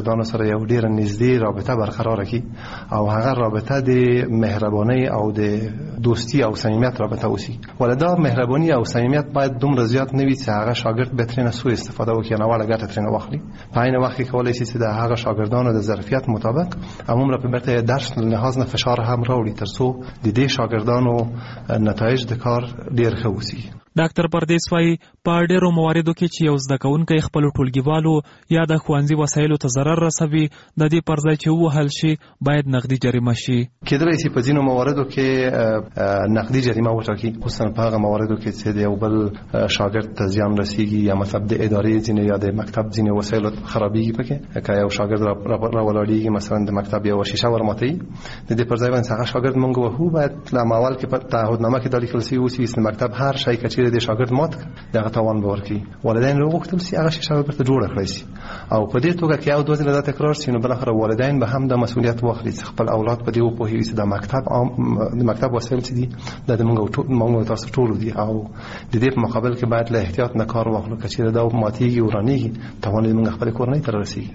شاګردانو سره یو ډیر نږدې رابطه برقرار کړي او هغه رابطه د مهرباني او د دوستی او صمیمیت رابطه وسی. ولدا مهرباني او صمیمیت باید دومره زیات نه وي چې هغه شاګرد به ترې نه سوء استفاده وکړي نه وړه ګټه ترې نه واخلي. په عین وخت کې کولای شي چې د هغه شاګردانو د ظرفیت مطابق عموما په برته درس لحاظ نه فشار هم راوړي ترڅو د دې شاګردانو نتایج د کار ډیر ښه وسی.
ډاکټر پردیس وايي په ډیرو مواردو کې چې یو زده کوونکی خپل ټولګیوالو یا د ښوونځي وسایلو ته ضرر رسوي د دې پر ځای چې ووهل شي باید نقدي جریمه شي.
کېدای شي په ځینو مواردو کې نقدي جریمه وټاکي، خصوصا په هغه مواردو کې چې د یو بل شاګرد ته زیان رسیږي یا مطلب د ادارې ځینې یا د مکتب ځینې وسایل خرابېږي. پکې که یو شاګرد را ولاړېږي مثلا د مکتب یو شیشه ورماتوي، د دې پر ځای باندې هغه شاګرد مونږ وهو باید له اول کې په تعهدنامه کې دا لیکل شوي اوسي چې مکتب هر شی چې د شاګرد مات دغه تاوان به ورکړي. والدین وغوښتل چې هغه شیشه ورته جوړه کړی شي او په دې توګه کې یو دوه ځله دا تکرار شي نو بالاخره والدین به هم د مسؤلیت واخلي چې خپل اولاد په دې وپوهوي چې د مکتب وسایل چې دي د موږ تاسو ټول دي او د دې په مقابل کې باید له احتیاط نه کار واخلو چې دا ماتېږي او رانیږي تاوان یې موږ خپل کورنۍ ته رسیږي.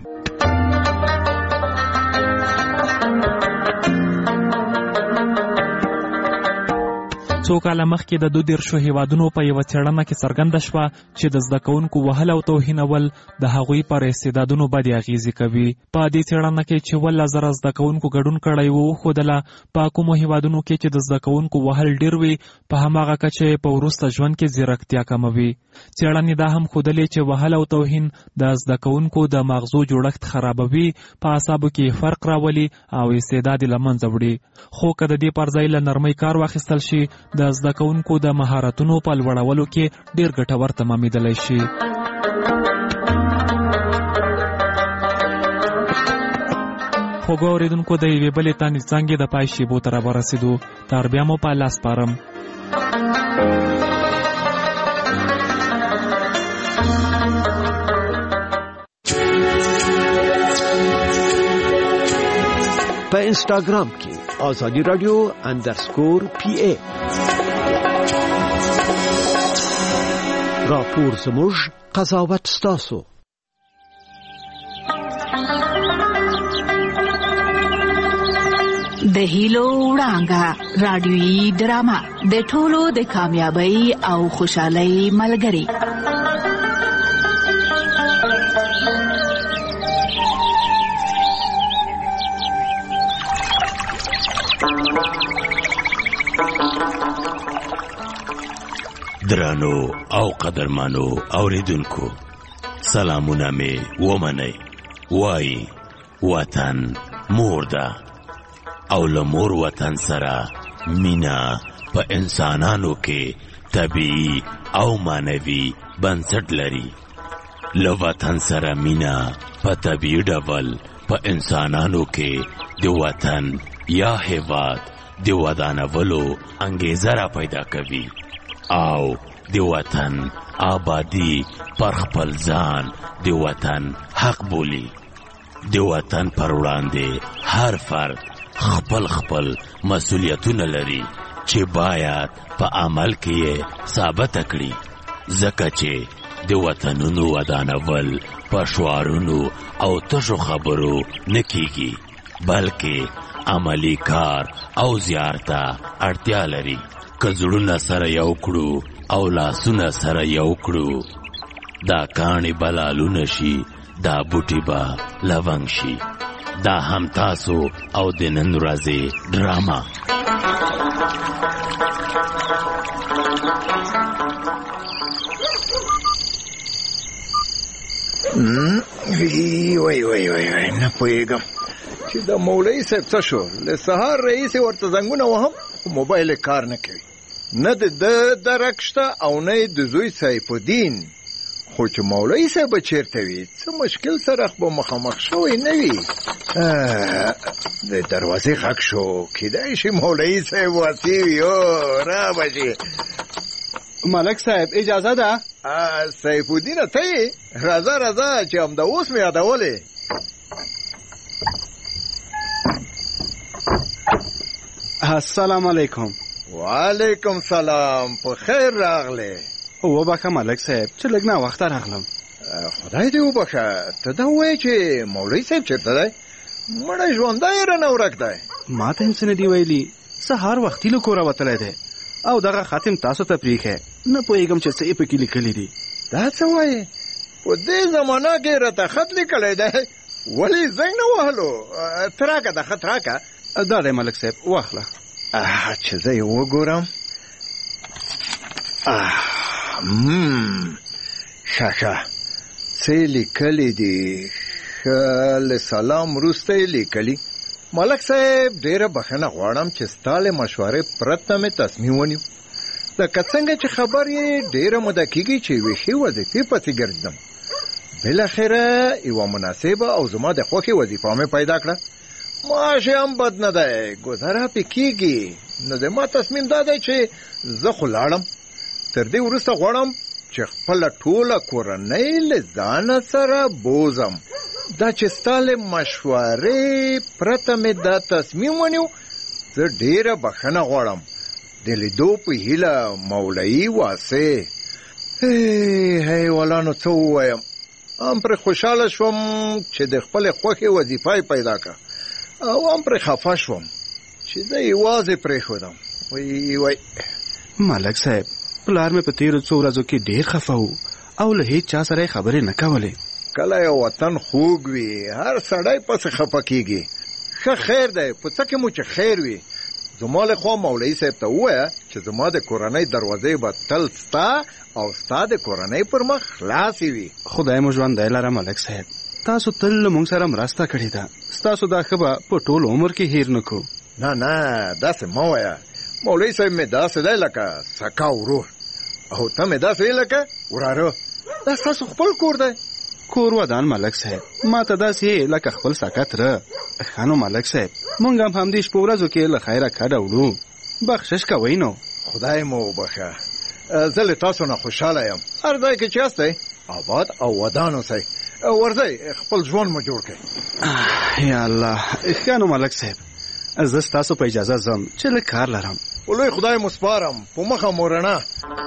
څو کاله مخکې د 22 هیوادونو په یو څېړنه کې څرګنده شوه چې د زده کوونکو وهل او توهینول د هغوی پر استعدادونو بدې اغیزې کوي. په دې څېړنه کې چې 1000 زده کوونکو ګډون کړی و وښودله په کومو هیوادونو کې چې د زده کوونکو وهل ډیر وي په هماغه کچه په وروسته ژوند کې ځیرکتیا کموي. څېړنې دا هم ښودلې چې وهل او توهین د زده کوونکو د مغزو جوړښت خرابوي، په اعصابو کې فرق راولي او استعداد یې له منځه وړي. خو که د دې پر ځای له نرمۍ کار واخیستل شي د زده کوونکو د مهارتونو په لوړولو کې ډیر ګټور تمامېدلی شي. خوږو اورېدونکو د یوې بلې تانې څانګې د پای شیبو ته راورسېدو. تر بیا مو په الله سپارم.
په انسټاګرام کې آزادی رادیو _PA راپور زموږ قضاوت ستاسو.
د هیلو وړانګه رادیویي ډرامه د ټولو د کامیابی او خوشحالۍ ملګری.
درانو او قدرمانو اوریدونکو، سلامونه می ومنئ. وای وطن مور ده او له مور وطن سره مینا په انسانانو کې طبیعي او معنوي بنسټ لري. له وطن سره مینا په طبیعي ډول په انسانانو کې د وطن یا هیواد د ودانولو انګیزه را پیدا کوي او د وطن آبادی پر خپل ځان د وطن حق بولی. د وطن پر وړاندې هر فرد خپل مسؤلیتونه لري چې باید په عمل کې ثابت کړي، ځکه چې د وطنونو ودانول په شعارونو او تشو خبرو نه کیږي، بلکې عملی کار او زیارته اړتیا لري. که زړونه سره یو کړو او لاسونه سره یو کړو، دا کاڼي بلالونه شي، دا بوټي به لونګ شي. دا هم تاسو او د نن ورځې ډراما.
وای نه پوهېږم چې د مولوي صاحب څه شو. له سهار رئیس ورته زنګونه وهم خو موبایل کار نه کوي. نه د درک شته او نه د زوی سیف الدین. خو چې مولوي صاحب چیرته وي څه مشکل سره به مخامخ شوی نه وي. د دروازې غږ شو، کیدای شي مولوي صاحب واسی وي. را بشي
ملک صاحب اجازه ده؟
سیف الدین ته یې راځه چې همدا اوس مې یادولې.
السلام علیکم.
وعلیکم سلام. په خیر راغله.
وبخښه ملک صاحب چې لږ ناوخته راغلم.
خدای دې وبخه، ته دا وایې چې مولوي صاحب چېرته دی؟ مړی ژوندی رانه ورک دی.
ما ته هم څه نه دي ویلي. سهار وختي له کوره وتلی دی او دغه خاتم تاسو ته پرېښی. نه پوهېږم چې څه یې پکې لیکلي دي.
دا څه وایې؟ په دې زمانه کې راته خط لیکلی دی، ولې زنګ نه وهلو؟ ته راکه دا خط راکه.
دا دی ملک صاحب، واخله.
چې زه یې وګورم. ښه څه لیکلي دي؟ له سلام وروسته یې لیکلي: ملک صاحب ډېره بخښنه غواړم چې ستا له مشورې پرته مې تصمیم ونیو. لکه څنګه چې خبر یې ډېره موده کېږي چې یوې ښې وظیفې پسې ګرځم. بالاخره یوه مناسبه او زما د خوښې وظیفه مې پیدا کړه. معاش یې هم بد نه دی، ګذره پې کېږي. نو د ما تصمیم دا دی چې زه خو لاړم. تر دې وروسته غواړم چې خپله ټوله کورنۍ له ځانه سره بوزم. دا چې ستا له مشورې پرته مې دا تصمیم ونیو، زه ډېره بخښنه غواړم. د لیدو په هیله، مولوي واسع. هی والا، نو څه ووایم؟ هم پرې خوشحاله شوم چې د خپلې خوښې وظیفه یې پیدا کړه، او هم پرې خفه شوم چې زه یوازې پرېښودم. وای
ملک صاحب، پلار مې په تېرو څو ورځو کې ډېر خفه و او له هیڅ چا سره یې خبرې نه کولې.
کله یو وطن خوږ وي، هر سړی پسې خفه کېږي. ښه خیر دی، په څه کې مو چې خیر وي. زما له خوا مولوي صاحب ته ووایه چې زما د کورنۍ دروازې به تل ستا او ستا د کورنۍ پر مخ خلاصې وي.
خدای مو ژوندی لره ملک صاحب. تاسو تل له موږ سره مرسته کړې ده. ستاسو دا ښه به په ټول عمر کې هیر نه کړو.
نه داسې مه وایه. مولوي صاحب مې داسې دی لکه سکا ورور، او ته مې داسې لکه وراره. دا ستاسو خپل کور دی.
کور ودان ملک صاحب، ما ته داسې لکه خپل سکه تره. ښه نو ملک صاحب، موږ هم همدې شپو ورځو کې له خیره کډه وړو. بخشش کوئ نو.
خدای مو وبخښه. زه له تاسو نه خوشحاله یم. هر ځای کې چې یاستئ آباد او ودان اوسئ. ورځئ خپل ژوند مو جوړ کړئ.
یا الله. ښه نو ملک صاحب، زه ستاسو په اجازه ځم چې لږ کار لرم.
لوی خدای مو سپارم. په مخه مو رڼا.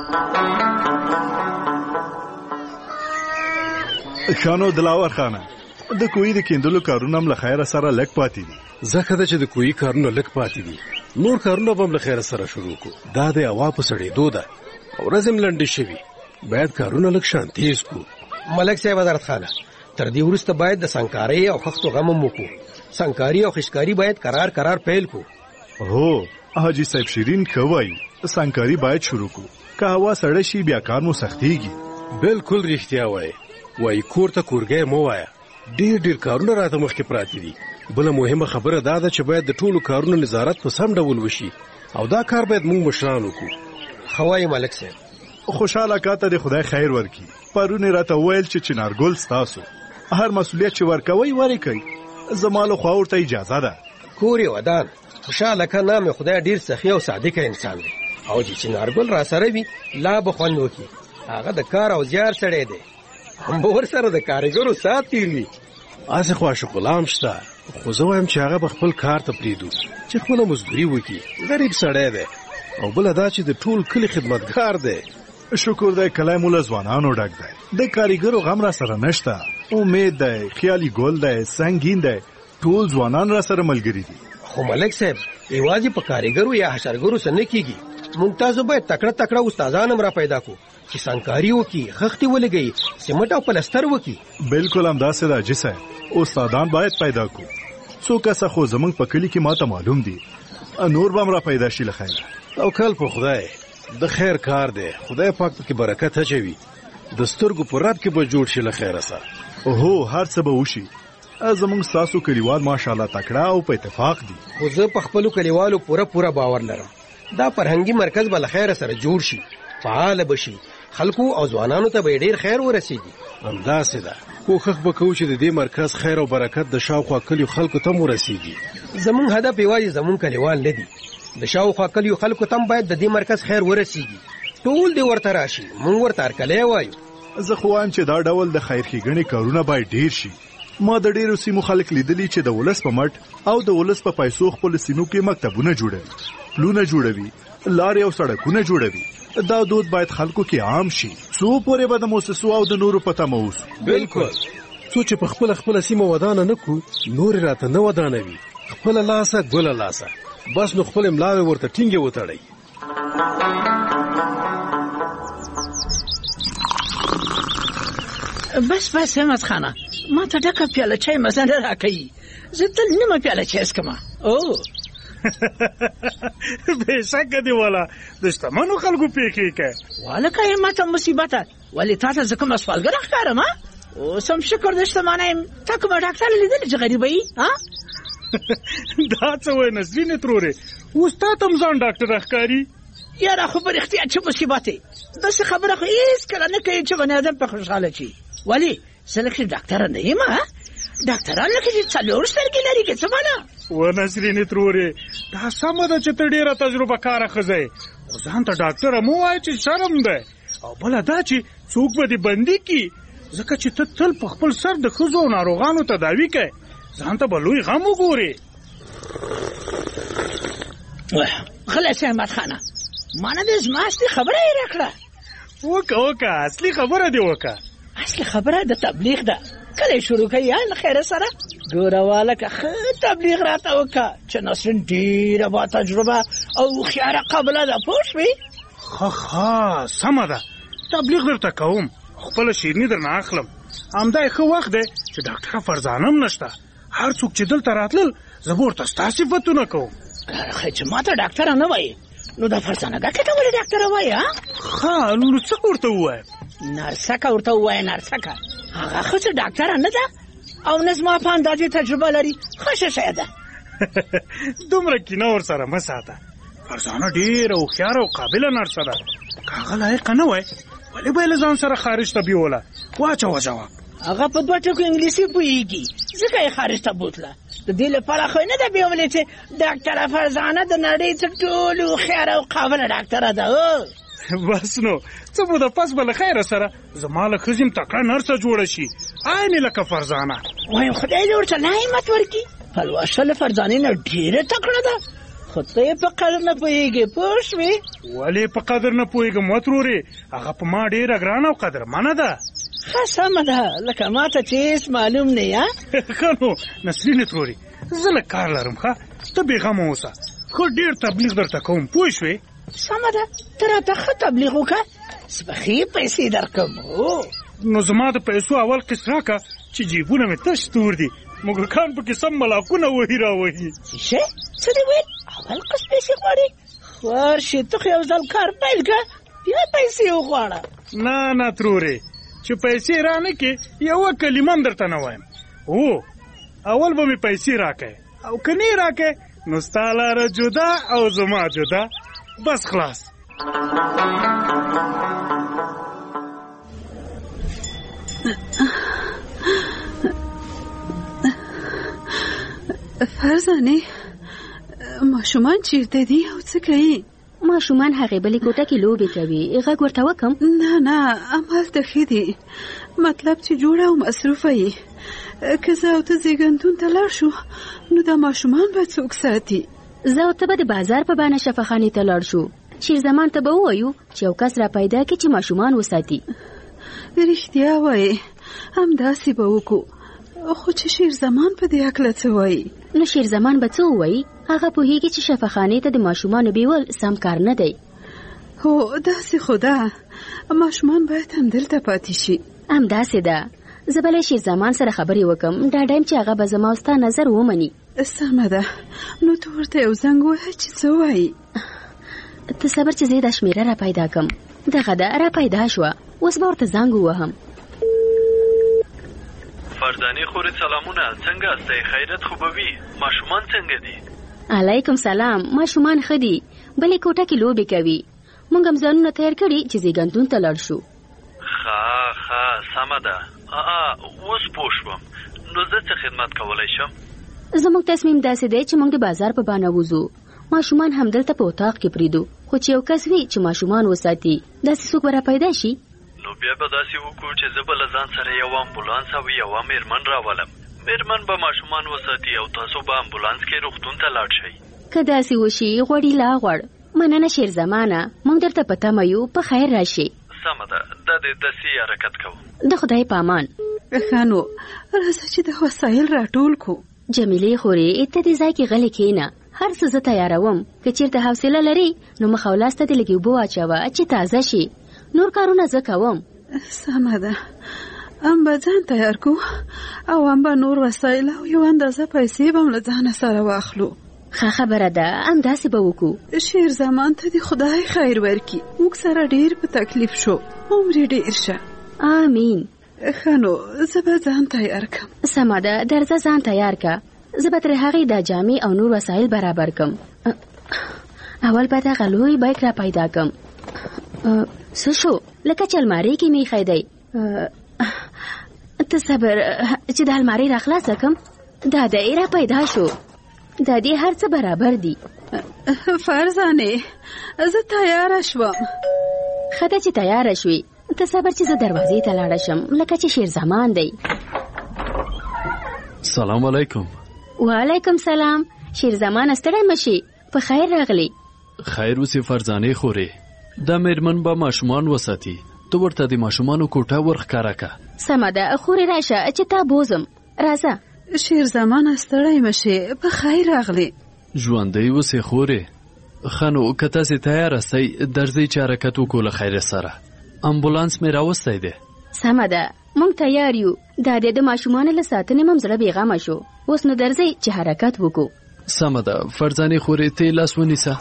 خانو دلاور خانه، د کوی د کیندلو کارونه هم له خیره سره لږ پاتې دي.
ځکه ده چې د کوی کارونه لږ پاتې دي، نور کارونه به هم له خیره سره شروع کړو. دا د هوا په سړېدو ده، ورځ هم لنډې شوي، باید کارونه لږ شان تیز کړو.
ملک صاحب حضرت خانه، تر دې وروسته باید د سنګکارۍ او خښتو غم هم وکړو. سنګکاري او خشکاري باید قرار پیل کړو.
هو حاجي صاحب شیرین ښه وایي، سنګکاري باید شروع کړو. که هوا سړه شي بیا کار مو سختېږي.
بالکل رښتیا وایي کور ته کورګی مه وایه. ډېر کارونه راته مخکې پراته دي. بله مهمه خبره دا ده چې باید د ټولو کارونو نظارت په سم ډول وشي، او دا کار باید موږ مشران وکړو.
ښه وایي ملک صاحب.
خوشحاله کاته د خدای خیر ورکړي. پرون یې راته وویل چې چنارګل ستاسو، هر مسؤلیت چې ورکوئ ورکوئ. زما له خوا ورته اجازه ده.
کور یې ودان. خوشحاله که نام خدای ډېر سخي او صادقه انسان دی، او چې چنارګل را سره وي لا به خوند وکړي. هغه د کار او زیار سړی دی، هم به ورسره د کارګرو سات تیر وي.
هسې خو عاشق غلام شته، خو زه وایم چې هغه به خپل کار ته پرېږدو چې خپله مزدوري وکړي. غریب سړی دی، او بله دا چې د ټول کلي خدمتګار دی.
شکر دی کلی مو له ځوانانو ډک دی. د کاریګرو غم را سره نشته. امید دی، خیالي ګل دی، سنګین دی، ټول ځوانان را سره ملګري دي.
خو ملک صاحب یوازې په کاریګرو یا حشرګرو څه نه کېږي. موږ تاسو باید تکړه استادان هم را پیدا کړو چې سنګکاري وکړي، خښتې ولګوي، سیمټ او پلستر وکړي.
بالکل همداسې ده حاجي صاحب، استادان باید پیدا کړو. څو کسه خو زموږ په کلي کې ماته معلوم دي، نور به هم را پیدا شي له خیره.
توکل په خدای، د خیر کار دی. خدای پاک پکې برکت اچوي. د سترګو په رب کې به جوړ شي له خیره سره.
هو هر څه به وشي. زموږ ستاسو کلیوال ماشاءالله تکړه او په اتفاق دي.
خو زه په خپلو کلیوالو پوره باور لرم. دا فرهنګي مرکز به له خیره سره جوړ شي، فعال بشي، خلکو او ځوانانو ته به ډېر خیر ورسېږي.
همداسې ده. کوښښ به کوو چې د دې مرکز خیر او برکت د شاوخوا کلیو خلکو ته هم ورسېږي.
زموږ هدف یوازې زموږ کلیوال نه دي، د شاوخوا کلیو خلکو ته هم باید د دې مرکز خیر ورسېږي. ټول دې ورته راشي، موږ ورته هرکلی وایو.
زه خو وایم چې دا ډول د خیر ښېګڼې کارونه باید ډېر شي. ما د ډېرو سیمو خلک لیدلي چې د ولس په مټ او د ولس په پیسو خپل سیمو کې مکتبونه جوړوي.
پلونه جوړوي، لارې او سړکونه جوړوي. دا دود باید خلکو کې عام شي. څو پورې به د موسسو او د نورو په تمه اوسو.
بالکل. څو چې په خپله سیمه ودانه نه کړو، نور راته نه ودانوي. خپله لاسه ګله لاسه، بس نو خپل ملاوې ورته ټینګې وتړئ.
بس احمد خانه، ما ته ډکه پیاله چای مزه نه راکوي. زه تل نیمه پیاله چای څکمه.
بېشکه دې والا د شتمنو خلکو پیکې که
والکه یې ماته مصیبته، ولې تا ته زه کومه سوالګره ښکارم؟ اوس هم شکر د شتمانه یم. تا کومه ډاکټر لیدلې چې غریبه یي؟
دا څه وایې نسرینې ترورې، اوس تا ته هم ځان ډاکټره ښکاري؟
یاره خو په رښتیا چې مصیبت دی. داسې خبره خو هېڅکله نه کوي چې بني ادم په خوشحاله شي. ولې زه لکه ډاکټره نه یم؟ ډاکټران لکه چې 4 سترګې لري که څه معنا؟
و نسرینې ترورې، دا سمه ده چې ته ډېره تجربه کاره ښځه یې، خو ځان ته ډاکټره مه وایه چې شرم دی. او بله دا چې څوک به دې بندي کړي، ځکه چې ته تل په خپل سر د ښځو او ناروغانو تداوي کوې، ځان ته به لوی غم وګورې.
غلی شه احمد خانه، ما نه دې زما اصلي خبره یې راکړه.
وکه اصلي خبره دې وکه.
اصلي خبره د تبلیغ ده. کله شروع کوي له خیره سره؟ ګوره والکه ښه تبلیغ راته وکړه چې نسرین ډېره با تجربه او هوښیاره قابله ده، پوه شوې؟
ښه سمه ده، تبلیغ درته کوم، خپله شیریني درنه اخلم. همدا یې ښه وخت دی چې ډاکټره فرزانه هم نشته. هر څوک چې دلته راتلل زه به ورته ستا صفتونه کوم.
خی چې ما ته ډاکټره نه وایي، نو دا فرزانه ګکې ته ولې ډاکټره وایي؟
ښه نو څه ورته ووایم؟
نرسکه ورته ووایه، نرسکه. هغه ښه چې ډاکټره نه ده او نه زما په اندازې تجربه لري، ښه شی ده.
دومره کینه ورسره مه ساته. فرزانه ډېره هوښیاره او قابله نرسه ده. که هغه لایقه نه وای ولې به یې له ځان سره خارج ته بیوله؟ واچوه جواب.
هغه په 2 ټکو انګلیسي پوهېږي، ځکه یې خارج ته بوتله. د دې لپاره خو یې نه ده بیولې چې ډاکټره فرزانه د نړۍ تر ټولو هوښیاره او قابله ډاکټره ده.
بس نو څه موده پس به له خیره سره زما له ښځې م تکړه نرسه جوړه شي، عین لکه فرزانه.
وایم خدای دې ورته نعمت ورکړي. پلوشه له فرزانې نه ډېره تکړه ده، خو ته یې په قدر نه پوهېږې، پوه شوې؟
ولې په قدر نه پوهېږم وترورې؟ هغه په ما ډېره ګرانه او قدرمنه ده.
ښه سمه ده، لکه ما ته چې هېڅ معلوم نه یې.
ښه نو نسرینې ترورې، زه لږ کار لرم، ښه ته بېغمه اوسه، ښه ډېر تبلیغ درته کوم، پوه شوې؟
سمه ده، ته راته ښه تبلیغ وکړه، زه به ښې پیسې درکړم.
نو زما د پیسو اول قسط راکړه چې جیبونه مې تش تور دي، موږکان پکې سم ملاکونه وهي راوهي.
څه دې ویل؟ اول قسط پیسې غواړې؟ ورشې ته خو یو ځل کار پیل کړه، بیا پیسې وغواړه.
نه ترورې، چې پیسې را نه کړې یوه کلمه هم درته نه وایم. اول به مې پیسې راکړې، او که نه یې راکړې نو ستا لاره جدا او زما جدا، بس خلاص.
فرزانه، ماشومان چیرته دي او څه کوي؟
ماشومان هغې بلې کوټه کې لوبې کوي. غږ ورته وکړم؟
نه همالته ښه دي، مطلب چې جوړه او مصروفه یې. که زه او ته زیږنتون ته لاړ شو نو دا ماشومان به څوک ساتي؟
زه او ته به د بازار په بانه شفاخانې ته لاړ شو، شیرزمان ته به ووایو چې یو کس را پیدا کړي چې ماشومان وساتي.
رښتیا وایې، همداسې به وکړو. خو چې شیرزمان په دې هکله څه وایي؟
نو شیرزمان به څه ووایي؟ هغه پوهېږي چې شفاخانې ته د ماشومانو بیول سم کار نه دی.
هو داسې خو ده، ماشومان باید همدلته پاتې شي.
همداسې ده، زه به له شیرزمان سره خبرې وکړم، ډاډه یم چې هغه به زما او ستا نظر ومني.
سمه ده، نو ته ورته یو زنګ ووایه چې څه وایي.
ته صبر چې زه دا شمېره را پیدا کړم. دغه ده را پیدا شوه، اوس به ورته زنګ ووهم.
فرزانې خورې سلامونه، څنګه استئ؟ خیرت خو به وي؟ ماشومان څنګه دي؟
علیکم سلام، ماشومان ښه دي، بلې کوټه کې لوبې کوي. موږ هم ځانونه تیار کړي چې زیږنتون ته لاړ شو.
ښه سمه ده. اوس پوه شوم، نو زه څه خدمت کولی شم؟
زموږ تصمیم داسې دی چې موږ د بازار په بانه وځو، ماشومان همدلته په اتاق کې پریږدو، خو چې یو کس وي چې ماشومان وساتي، داسې څوک به را پیدا شي.
نو بیا به داسې وکړو چې زه به له ځان سره یو امبولانس او یوه میرمن راولم. میرمن به ماشومان وساتي او تاسو به امبولانس کې روغتون ته لاړ شئ.
که داسې وشي غوړي لا غوړ. مننه شیر زمانه، موږ درته په تمه یو، په خیر راشي.
سمه ده، دا د داسې حرکت کوو.
د خدای په امان.
ښه نو راځه چې د وسایل راټول کو.
جمیلې خورې ته دې ځای کې غلې کښېنه، هر څه زه تیاروم. که چېرته حوصله لري نو مخ او لاس ته دې لږ اوبه واچوه چې تازه شي. نور کارونه زه کوم.
سمه ده، ام به ځان تیار کو او ام به نور وسایل او یو اندازه پیسې به م له ځانه سره واخلو.
ښه خبره ده، همداسې به وکړو.
شیر زمان ته دې خدای خیر ورکړي، موږ سره ډېر په تکلیف شو، عمر یې ډېر شه.
آمین.
ښه نو زه به ځان تیار کړم.
سمه ده، درځه ځان تیار که. زه به تر هغې دا جامې او نور وسایل برابر کړم. اول به دغه لوی بیک را پیدا کړم. څه شو؟ لکه چې المارۍ کې مې ایښی دی. ته صبر چې د المارۍ را خلاصه کړم. دا دی را پیدا شو. دا دې هر څه برابر دي.
فرزانې زه تیاره شوم.
ښه ده چې تیاره شوې. ته صبر چې زه دروازې ته لاړه شم، لکه چې شیر زمان دی.
سلام علیکم.
وعلیکم سلام. شیر زمان ستړی مشي، په خیر راغلی.
خیر اوسې فرزانې خورې. دا مېرمن به ماشومان وساتي، ته ورته د ماشومانو کوټه ورښکاره که.
سمه ده، خورې راشه چې تا بوزم. راځه.
شیر زمان ستړی مشي، په خیر راغلی.
ژوندی اوسې خورې. ښه نو که تاسې تیاره سئ درځئ چې حرکت وکړو له خیر سره. امبولانس مې راوستی دی.
سمه ده، موږ تیار یو. دا د ماشومانو له ساتنې مم زړه بېغمه شو. اوس نو درځئ چې حرکت وکړو.
سمه ده، فرزانې خورې ته یې لاس ونیسه.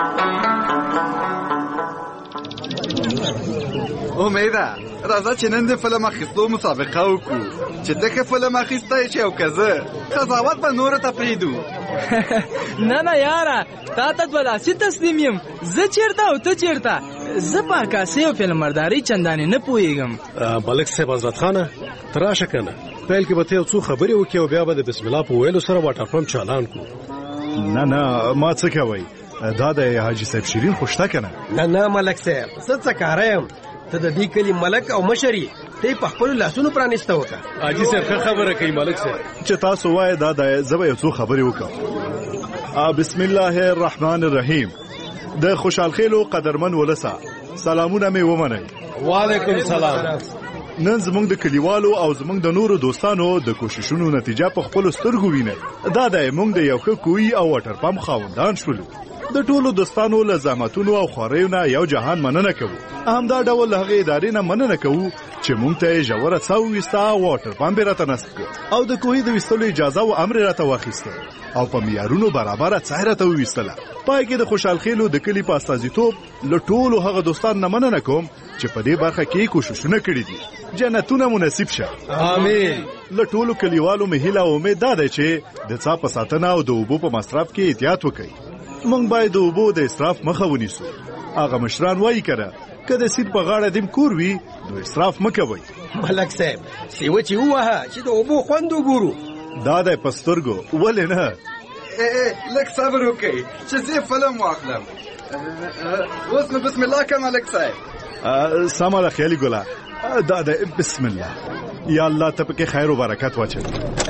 امیده راځه چې نن د فلم اخیستو مسابقه وکړو، چې ته که فلم اخیستی شي او که زه، قضاوت به نورو ته پرېږدو.
نه یاره، تا ته دوه لاسي تسلیم یم. زه چېرته او ته چېرته؟ زه په عکاسۍ او فلمبردارۍ چندانې نه پوهېږم.
ملک صاحب حضرت خانه ته راشه که نه، پیل کې به ته یو څو خبرې وکړې او بیا به د بسم الله په ویلو سره واټر پمپ چالان کړو.
نه ما څه کوئ، دا د حاجي صاحب شیرین خو شته که نه؟
نه ملک صاحب، زه څه کاره یم. ته د دې کلي ملک او مشر یې، ته یې په خپلو لاسونو پرانیسته وکړه.
حاجي صاحب ښه خبره کوي ملک صاحب.
چې تاسو وایې دا دی، زه به یو څو خبرې وکړم. بسم الله الرحمن الرحیم. د خوشحالخیلو قدرمن ولسه سلامونه مې ومنئ.
وعلیکم سلام.
نن زموږ د کلیوالو او زموږ د نورو دوستانو د کوششونو نتیجه په خپلو سترګو وینئ. دا دی موږ د یو ښه کوهي او واټر پمپ خاوندان شولو. د ټولو دوستانو له زحمتونو او خواریو نه یو جهان مننه کوو. همدا ډول له هغې ادارې نه مننه کوو چې موږ ته یې ژوره څا وویسته او واټر پمپ یې راته نصب کړ او د کوهي د ویستلو اجازه او امر یې راته واخیسته او په معیارونو برابره څا یې راته وویستله. پای کې د خوشحالخیلو د کلي په استازیتوب له ټولو هغه دوستانو نه مننه کوم چې په دې برخه کې کوششونه کړي دي. جنتونه منصیب شه.
آمین.
له ټولو کلیوالو مې هیله او امید دا دی چې د څا په ساتنه او د اوبو په مصرف کې احتیاط وکړي. موږ باید د اوبو د اسراف مخه ونیسو. هغه مشران وایي کنه که د سیند په غاړه دیم کور وي نو اسراف مه کوئ.
ملک صاحب سیوه چې ووهه چې د اوبو خوند وګورو.
دا دی په سترګو، ولې نه؟
لږ صبر وکړئ چې زه فلم واخلم. اوس نو بسم الله که ملک صاحب.
سمه ده خیالي ګله، دا دی بسم الله. یا الله ته پکې خیر و برکت واچوي.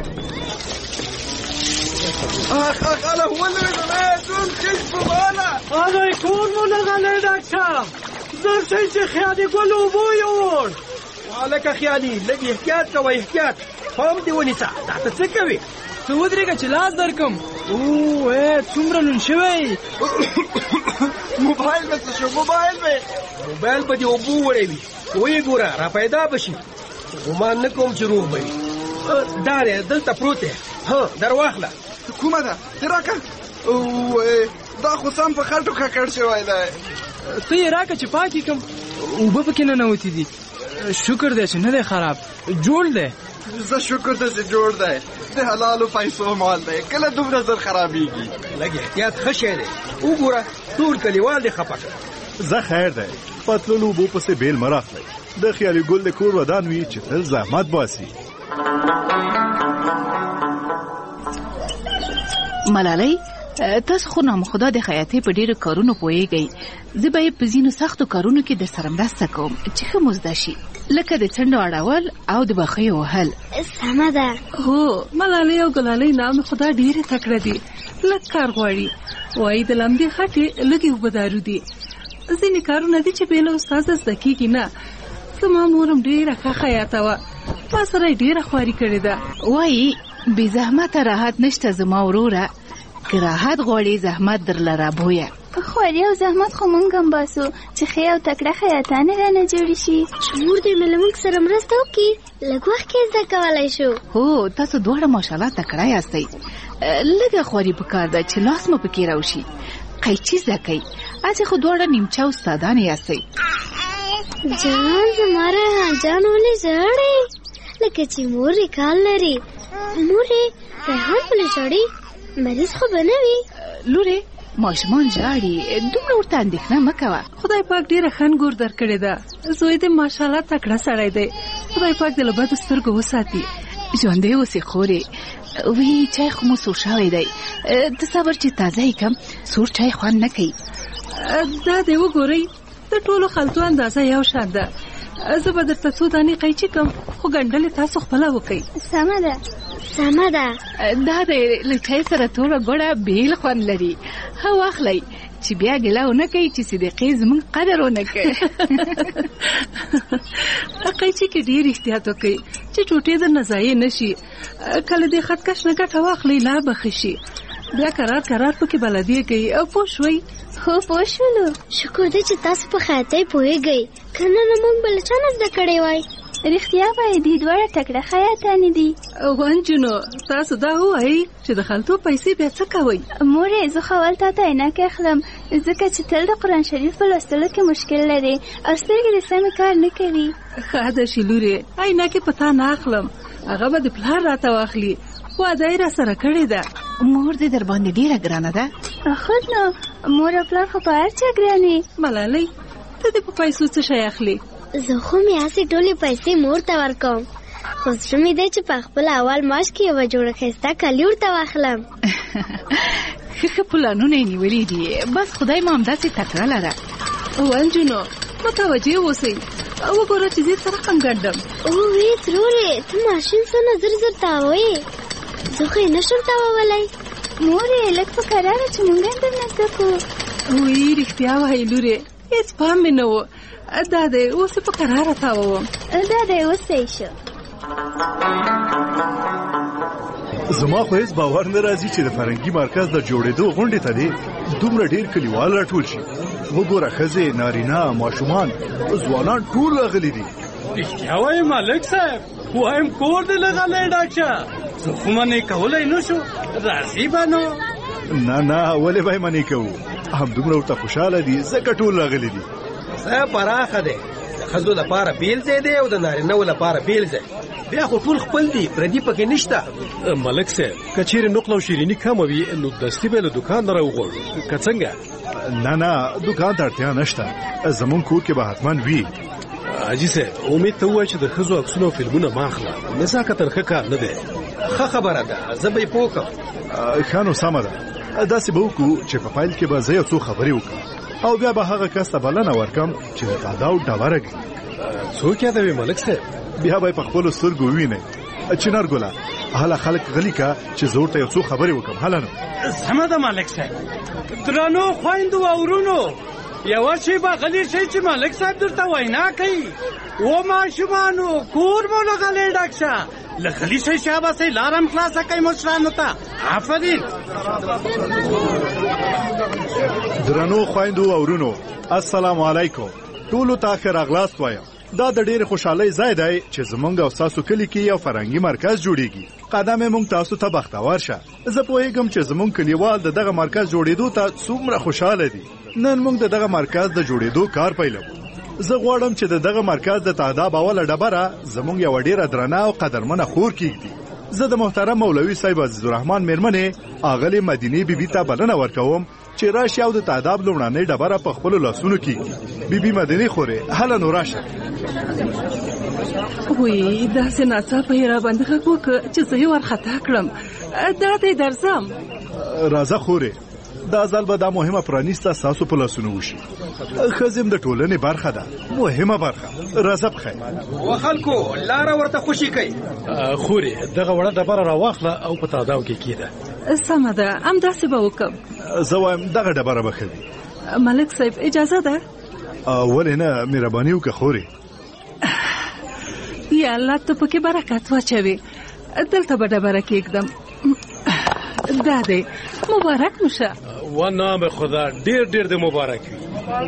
ألا هو اللي دول كشف بالا
هذا يكون من الغالي دكتور زر شيء خيالي قولوا بويون
وعليك خيالي لقي احتياط كوي احتياط فهم دي ونساء تحت تسكوي
تودريك چلاز دركم ايه څومره نن شوي
موبایل بس شو موبایل
به دې وبو وړي وي ګوره را پیدا بشي ګمان نکوم چې روغ وي دار دلته پروت ها درواخله
کومه ده راکه او دا خو سم په خټو ککړ شوی دی.
ته یې راکه چې پاکې کړم اوبه پکې ننوتې دي. شکر دی چې نه دی خراب، جوړ دی.
زه شکر دی چې جوړ دی، د حلالو پیسو مال دی، کله دومره زر خرابېږي.
لږ احتیاط ښه شی دی. وګوره ټول کلیوال دې خفه کړه.
زه خیر دی، په تللو اوبو پسې بیل مه راخلئ. د خیالي ګل د کور ودان وي چې تل زحمت باسي.
ملالۍ تاسو خو نامخدا د خیاطۍ په ډیرو کارونو پوهیږئ. زه به یې په ځینو سختو کارونو کې درسره مرسته کوم چې ښه مو زده شي، لکه د څنډو اړول او د بخیو وهل.
سمه ده.
هو ملالۍ او ګلالۍ نامخدا ډیرې تکړه دي، لږ کار غواړي
وایي د لمدې خټې لږې اوبه دارو دي. ځینې کارونه دي چې بې له استاده زده کېږي نه. زما مورم ډېره ښه خیاطه وه، ما سره یې ډېره خواري کړې ده.
وایي بې زحمته راحت نشته زما وروره، که راحت غواړې زحمت درله رابویه.
په خواري او زحمت خو مونږ هم باسو چې ښې او تکړه خیاطانې رانه جوړې شي.
چې مور دې مې له مونږ سره مرسته وکړي، لږ وخت کې زده کولی شو.
هو تاسو دواړه ماشاءالله تکړه یاستئ. لږه خواري پکار ده چې لاس مو پکې راوشي. قیچي زده کوئ، هسې خو دواړه نیمچه استادانې یاستئ.
جان زما ریحان جان ولې ژاړې؟ لکه چې مور یې کال لري. مورې ریحان ولې ژاړي؟ مریض خو به نه وي؟
لورې ماشومان ژاړي، دومره ورته اندېښنه مه کوه.
خدای پاک ډېره ښه نګور درکړې ده. زوی دې ماشاءالله تکړه سړی دی. خدای پاک دې له بدو سترګو وساتي.
ژوندی اوسې خورې. وی چای خو مو سور شوی دی، ته صبر چې تازه یې کم، سور چای خوند نه کوي.
دا دې وګورئ، د ټولو خلطو اندازه یو شان ده. زه به درته څو دانې قیچي کم، خو ګنډلې تاسو خپله وکئ.
سمه ده سمه ده.
دا د له چای سره توره ګوړه بېل خوند لري. ښه واخلئ چې بیا ګیله ونه کوي چې صدیقې زموږ قدر ونه کوي.
قیچي کې ډېر احتیاط وکئ چې ټوټې درنه ضایع نه شي. کله دې خطکش نه ګټه واخلئ لا به ښه شي. بیا کرار کرار پکې بلدیه کوي. او پوه شوئ؟
هو پوه شولو. شکر دی چې تاسو په خیاطۍ پوهېږئ، که نه نو موږ به له چا نه زده کړی وای.
رښتیا وایي دوی دواړه تکړه خیاطانې دي.
ونجونو تاسو دا ووایئ چې د خلطو پیسې بیا څه کوئ؟
مورې زه خو اول تا ته عینکې اخلم، ځکه چې تل د قرآن شریف په لوستلو کې مشکل لري او سترګې دې سمې کار نه کوي.
ښه ده چې لورې عینکې په تا نه اخلم، هغه به د پلار راته واخلي. واده یې را سره کړې ده.
مور دې در باندې ډېره ګرانه ده.
خود نو مور او پلار خو په هر چا ګرانې.
ملالۍ ته دې په پیسو څه شی اخلي؟
زه خو مې هسې ټولې پیسې مور ته ورکوم، خو زړه مې دی چې په خپل اول معاش کې یوه جوړه ښایسته کالي ورته واخلم.
ښه پلانونه یې نیولي دي، بس خدای مو همداسې تکړه لره.
ونجونو متوجه اوسئ، وګوره چې زه سره هم ګنډم.
اووې ترورې ته ماشین څونه زر زر تاووې، زه خو یې نشم تاوولی.
مورې لږ په کراره چې مونږ هم درنه زده کړو.
وی رښتیا وایي لورې، هېڅ پام مې نه و. دا دی اوس په کراره تاووم.
دا دی اوس صحیح شو.
زما خو هېڅ باور نه راځي چې د فرهنګي مرکز د جوړېدو غونډې ته دې دومره ډېر کلیوال راټول شي. وګوره ښځې، نارینه، ماشومان، ځوانان ټول راغلي دي.
رښتیا وایي ملک صاحب، وایم کور دې لغلی ډاک شه. زه خو منې کولی نه شو، راځي به نو.
نه ولې به یې منې کوو؟ همدومره ورته خوشحاله دي ځکه ټول راغلي دي.
ځای پراخه دی، د ښځو لپاره بیل ځای دی او د نارینهو لپاره بیل ځای. بیا خو ټول خپل دي، پردي پکې نشته.
ملک صاحب که چیرې نقل او شیریني کمه وي نو دستي به له دوکان نه راوغواړو، که څنګه؟
نه دوکان ته اړتیا نشته، زمونږ کور کې به حتما وي.
حاجي صاحب امید ته ووایه چې د ښځو عکسونه او فلمونه ما اخله، نزاکتن ښه کار نه دی.
ښه خبره ده، زه به یې پوه کړم.
ښه نو سمه ده، داسې به وکړو چې په پیل کې به زه یو څو خبرې وکړم او بیا به هغه کس ته بلنه ورکم چې د تاداو ډبره کړي.
څوک یادوي ملک صاحب؟
بیا به یې په خپلو سترګو ووینئ. چنار ګله هله خلک غلي که چې زه ورته یو څو خبرې وکړم. هله نو
سمه ده ملک صاحب. درنو خویندو او ورونو، یوه شیبه غلی شئ چې ملک صاحب درته وینا کوي. و ماشومانو کور مو له غلی ډک شه، له غلی شئ شاباسئ، لار هم خلاصه کوئ مشرانو ته. آفرین.
درنو خویندو او ورونو، السلام علیکم. ټولو ته ښه راغلاست وایم. دا د ډېرې خوشحالۍ ځای دی چې زمونږ او ستاسو کلي کې یو فرهنګي مرکز جوړیږي. قدم یې موږ تاسو ته بختور شه. زه پوهېږم چې زمونږ کلیوال د دغه مرکز جوړېدو ته څومره خوشحاله دي. نن موږ د دغه مرکز د جوړېدو کار پیلوو. زه غواړم چې د دغه مرکز د تاداب اوله ډبره زمونږ یوه ډېره درنه او قدرمنه خور کېږدي. زه د محترم مولوي صاحب عزیزالرحمن میرمنې اغلې مدینې بیبي ته بلنه ورکوم چې راشي او د تاداب لومړنۍ ډبره په خپلو لاسونو کېږدي. بیبي مدینې خورې، هله نو راشه.
وی داسې ناڅاپه یې راباندې غږ وکړه چې زه یې ورخطا کړم. دا دی درځم.
راځه خورې، دا ځل به دا مهمه پرانیسته ستاسو په لاسونو وشي. ښځې د ټولنې برخه ده، مهمه برخه. راځه پخیر.
و خلکو لاره ورته خوشي کوي.
خورې دغه وړه ډبره راواخله او په تاداو کې کېده.
سمه ده همداسې به وکړم.
زه وایم دغه ډبره به ښه وي.
ملک صاحب اجازه ده؟
ولې نه، مهرباني وکړه خورې.
یا الله ته پکې برکت واچوي. دلته به ډبره کېږدم. دا دی مبارک مشه.
و نام خدا ډیر ډیر د مبارک وي.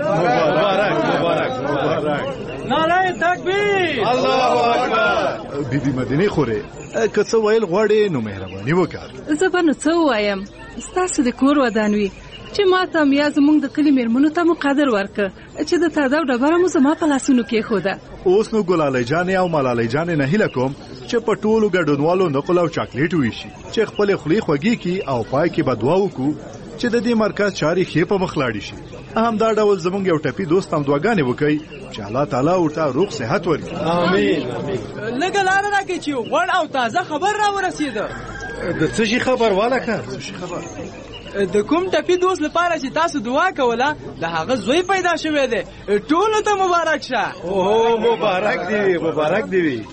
مبارک.
نعره تکبیر.
الله اکبر. بیبي مدینه خورې که څه ویل غواړې نو مهرباني وکړه.
زه به نو څه ووایم، ستاسو د کور ودان وي چې ما ته هم یا زموږ د کلي مېرمنو ته مو قدر ورکړه چې د تاده او ډبره مو زما په لاسونو کېښوده.
اوس نو ګلالۍ جانې او ملالۍ جانې نه هیله کوم چې په ټولو ګډونوالو نقل او چاکلیټ ویشي چې خپلې خولې خوږې کړي او پای کې به دعا وکړو چې د دې مرکز چارې ښې په مخ لاړې شي. همدا ډول زموږ یو ټپي دوست هم دعاګانې وکړي چې الله تعالی ورته روغ صحت ورکړي.
امین. لږه لاره راکړئ چې غوړ او تازه خبر راورسېده.
د څه شي خبر والکه؟
د کوم ټپي دوست لپاره چې تاسو دعا کوله د هغه زوی پیدا شوی دی. ټولو ته مبارک شه.
اوه مبارک دی، مبارک دی.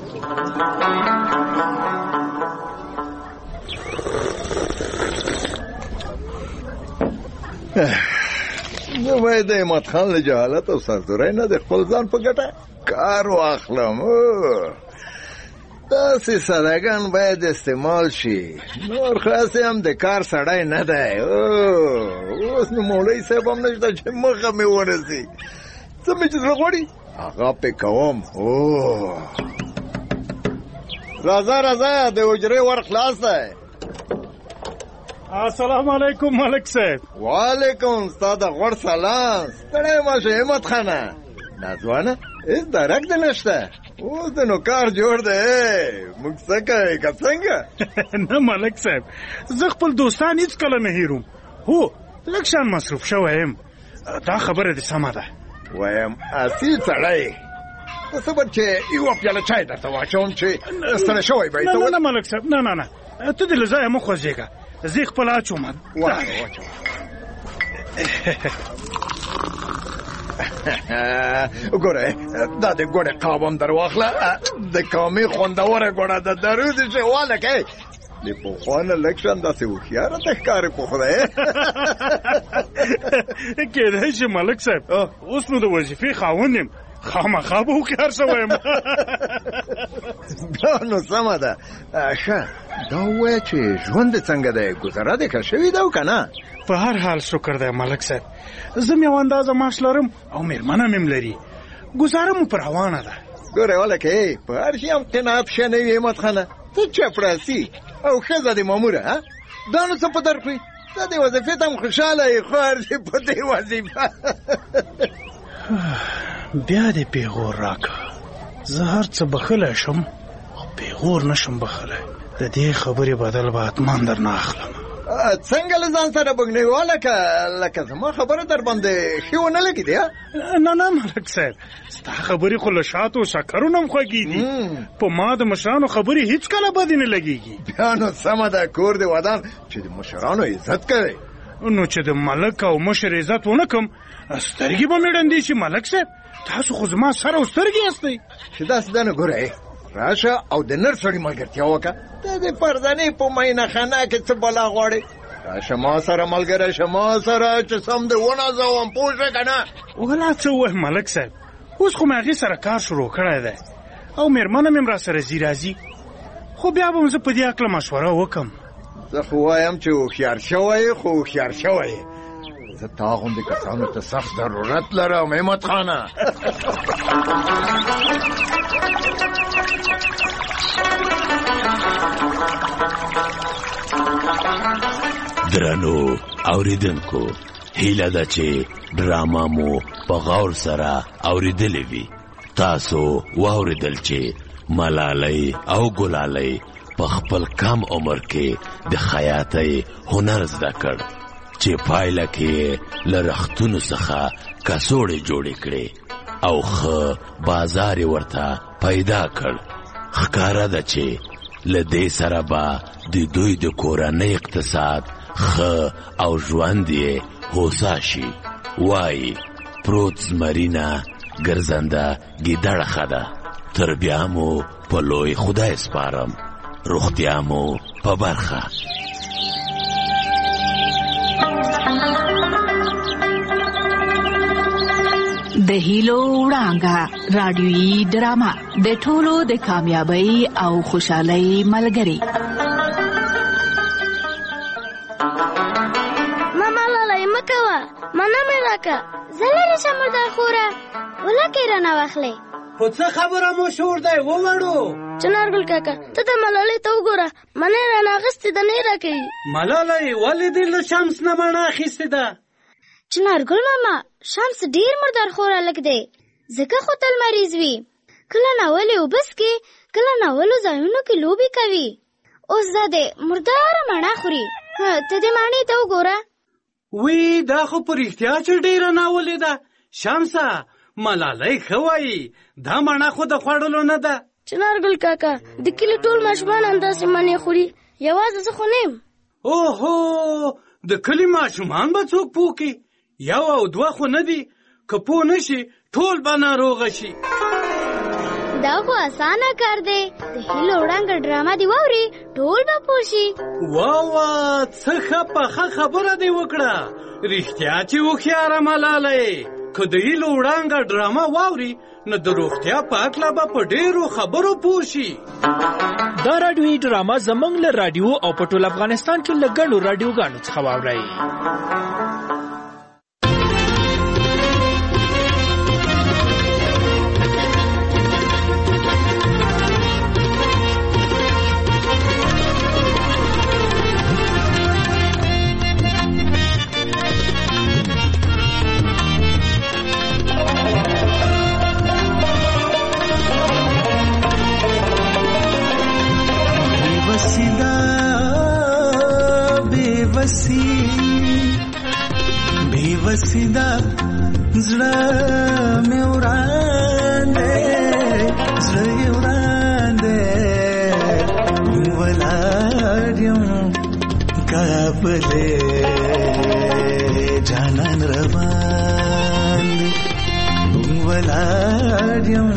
زه باید د احمد خان له جهالت او سرزورۍ نه د خپل ځان په ګټه کار واخلم. داسې سادهګان باید استعمال شي. نور خاص هم د کار سړی نه دی. اوس نو مولوي صاحب هم نشته چې مخه مې ورسي. څه مې چې زړه غواړي هغه پې کوم. راځه د حجرې ور خلاص دی.
السلام علیکم ملک صاحب.
وعلیکم ستا د غوړ سلام. ستړی مه شه همت خانه. ناځوانه هېڅ درک دې نشته. اوس د نو کار جوړ دی. موږ څه کوې که څنګه؟
نه ملک صاحب، زه خپل دوستان هېڅکله نه هېروم. هو لږ شان مصروف شوی یم. دا خبره دې سمه ده.
وایم اصیل سړی ته څه چې یوه پیاله چای درته واچوم چې ستړی شوی به یې.
نه ملک صاحب، نه ته دې له ځایه مه خوځېږه. زه خپل اچوم.
ګوره دا د ګوړې قاب هم در واخله. د کامې خوندوره ګوړه ده. درود چې والکې د پخوا نه لږ شان داسې هوښیاره ته ښکارې په خدای.
کېدای شي ملک صاحب اوس نو د وظیفې خاوند یم، خامخا به هوښیار شوی یم.
بیا نو سمه ده. ښه دا ووایه چې ژوند دې څنګه دی؟ ګذره دې ښه شوي ده او که نه؟
په هر حال شکر دی ملک صاحب. زه م یو اندازه معاش لرم او مېرمنه مې هم لري. ګزاره مو په روانه ده.
ګوره والکې په هر شي هم قناعت ښه نه وي احمد خانه. ته چپړاسي او ښځه دې ماموره. دا نو څه په در کړي؟ ته دې وظیفې ته هم خوشحاله یې، خو هر شي په دې وظیفه.
بیا دې پیغور راکړه. زه هر څه بخلی شم خو پیغور نشم بخلی. د دې خبرې بدل به حتمان در نه اخلم.
څنګه له ځان سره بګنې والکه لکه زما خبره در باندې ښې ونه لګېدې؟
نه ملک صاحب، ستا خبرې خو له شاتو او شکرو نه هم خوږې دي. په ما د مشرانو خبرې هېڅکله بدې نه لګېږي.
بیا نو سمه ده، کور دې ودان چې د مشرانو عزت کوي.
نو چې د ملک او مشر عزت ونه کم سترګې به مې ړندې شي. ملک صاحب تاسو خو زما سر او سترګې یاستئ.
چې داسې ده نو ګوره راشه او د نر سړي ملګرتیا وکړه. ته د پردنې په مینه خانه کې څه بلا غواړې؟ راشه ما سره ملګری شه، ما سره چې سم دې ونازوم. پوه شوې که نه؟
ولا څه ووایم ملک صاحب، اوس خو مې هغې سره کار شروع کړی دی او مېرمنه مې هم را سره ځي راځي. خو بیا به هم زه په دې هکله مشوره وکړم.
زه خو وایم چې هوښیار شوی خو هوښیار شوی. زه تا غوندې کسانو ته سخت ضرورت لرم احمد خانه.
درنو اوریدونکو، هیله ده چې ډرامه مو په غور سره اوریدلې وي. تاسو واوریدل چې ملالۍ او ګلالۍ په خپل کم عمر کې د خیاطۍ هنر زده کړ چې پایله کې له رختونو څخه کڅوړې جوړې کړې او ښه بازار یې ورته پیدا کړ. ښکاره ده چې له دې سره به د دوی د کورنۍ اقتصاد ښه او ژوند یې هوسا شي. وایي پروت زمرینه ګرځنده ګیدړه ښه ده. تر بیا مو په لوی خدای سپارم. روغتیا مو په برخه.
د هیلو وړانګه رادیویي ډرامه د ټولو د کامیابی او خوشحالۍ ملګری.
ماما لالی مکوه منه مې راکه زللی شمردار خوره ولکې رانه واخلې
خو څه خبره مو شور دی ووړو
چنارګل کاکا ته د ملالۍ ته وګوره منه رانه اخیستې ده نه یې راکوي.
ملالۍ ولې دې له شمس نه مڼه اخیستې ده؟
چنارګل ماما شمس ډیر مردار خوره لک دی ځکه خو تل مریض وي کله ناولې اوبه څښي کله ناولو ځایونو کې لوبې کوي اوس دا دی مرداره مڼه خوري. ته دې مڼې ته وګوره.
وی دا خو په رښتیا چې ډیره ناولې ده شمسه. ملالۍ ښه وایي دا مڼه خو د خوړلو نه ده.
چنارګل کاکا د کلي ټول ماشومان همداسې مڼې خوري یوازې زه خو نه یم.
اوهو د کلي ماشومان به څوک پوه کړي؟ یو او دوه خو نه دي که پوه نه شي ټول به ناروغه شي.
دا خو اسانه کار دی د هیلو وړانګه ډرامه دی واوري ټول به پوه شي.
واه څه ښه پخه خبره دې وکړه. رښتیا چې هوښیاره ملالۍ که د هیلو وړانګه ډرامه واوري نو د روغتیا په هکله به په ډېرو خبرو پوه شي.
دا راډیویي ډرامه زموږ له راډیو او په ټول افغانستان کې له ګڼو راډیوګانو څخه واورئ.
बेवसी दा زړه مې وړاندې زړه وړاندې ولاړ یم کابلې جانان روان ولاړ یم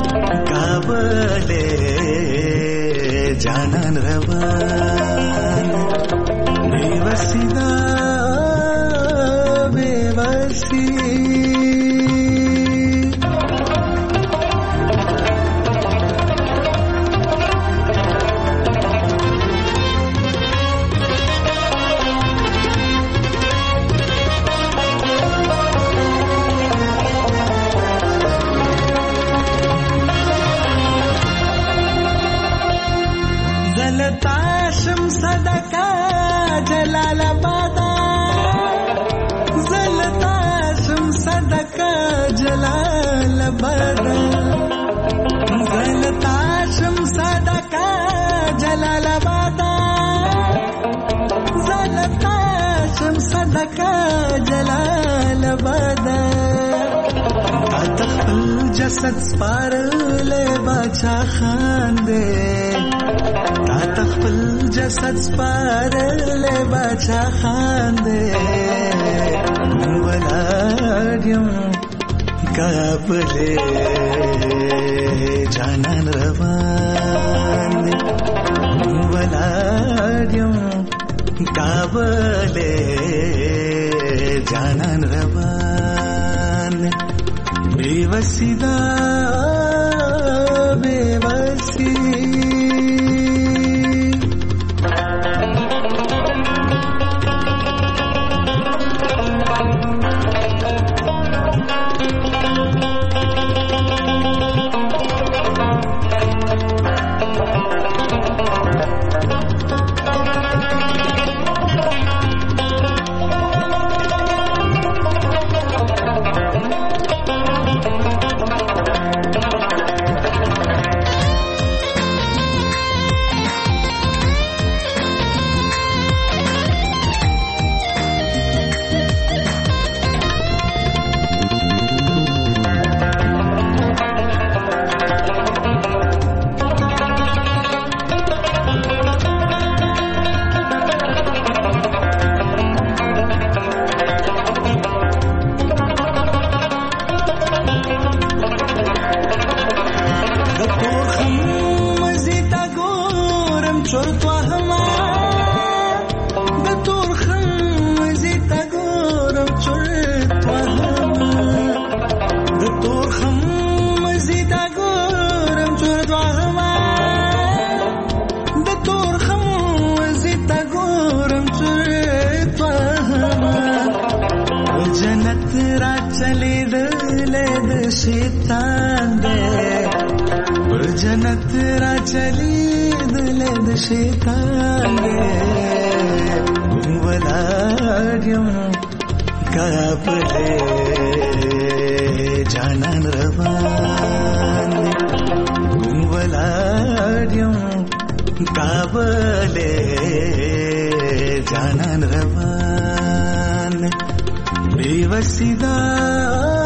کابلې جانان روان बेवसी दा बेवसी जलताशम सदका जलालाबादा जलताशम सदका जलालाबादा जलताशम सदका जलालाबादा जलताशम सदका जलालाबादा तखल जसद स्पारले बाचा खांदे تخفل جسد سپارل بچا خانده ولادیم کابله جانان روان ولادیم کابله جانان روان بیوسی دا بیوسی शैतान दे जन्नत रा चली दुलद शैतान दे वलाड्यम काबले जानन रवान वलाड्यम काबले जानन रवान बेवसीदा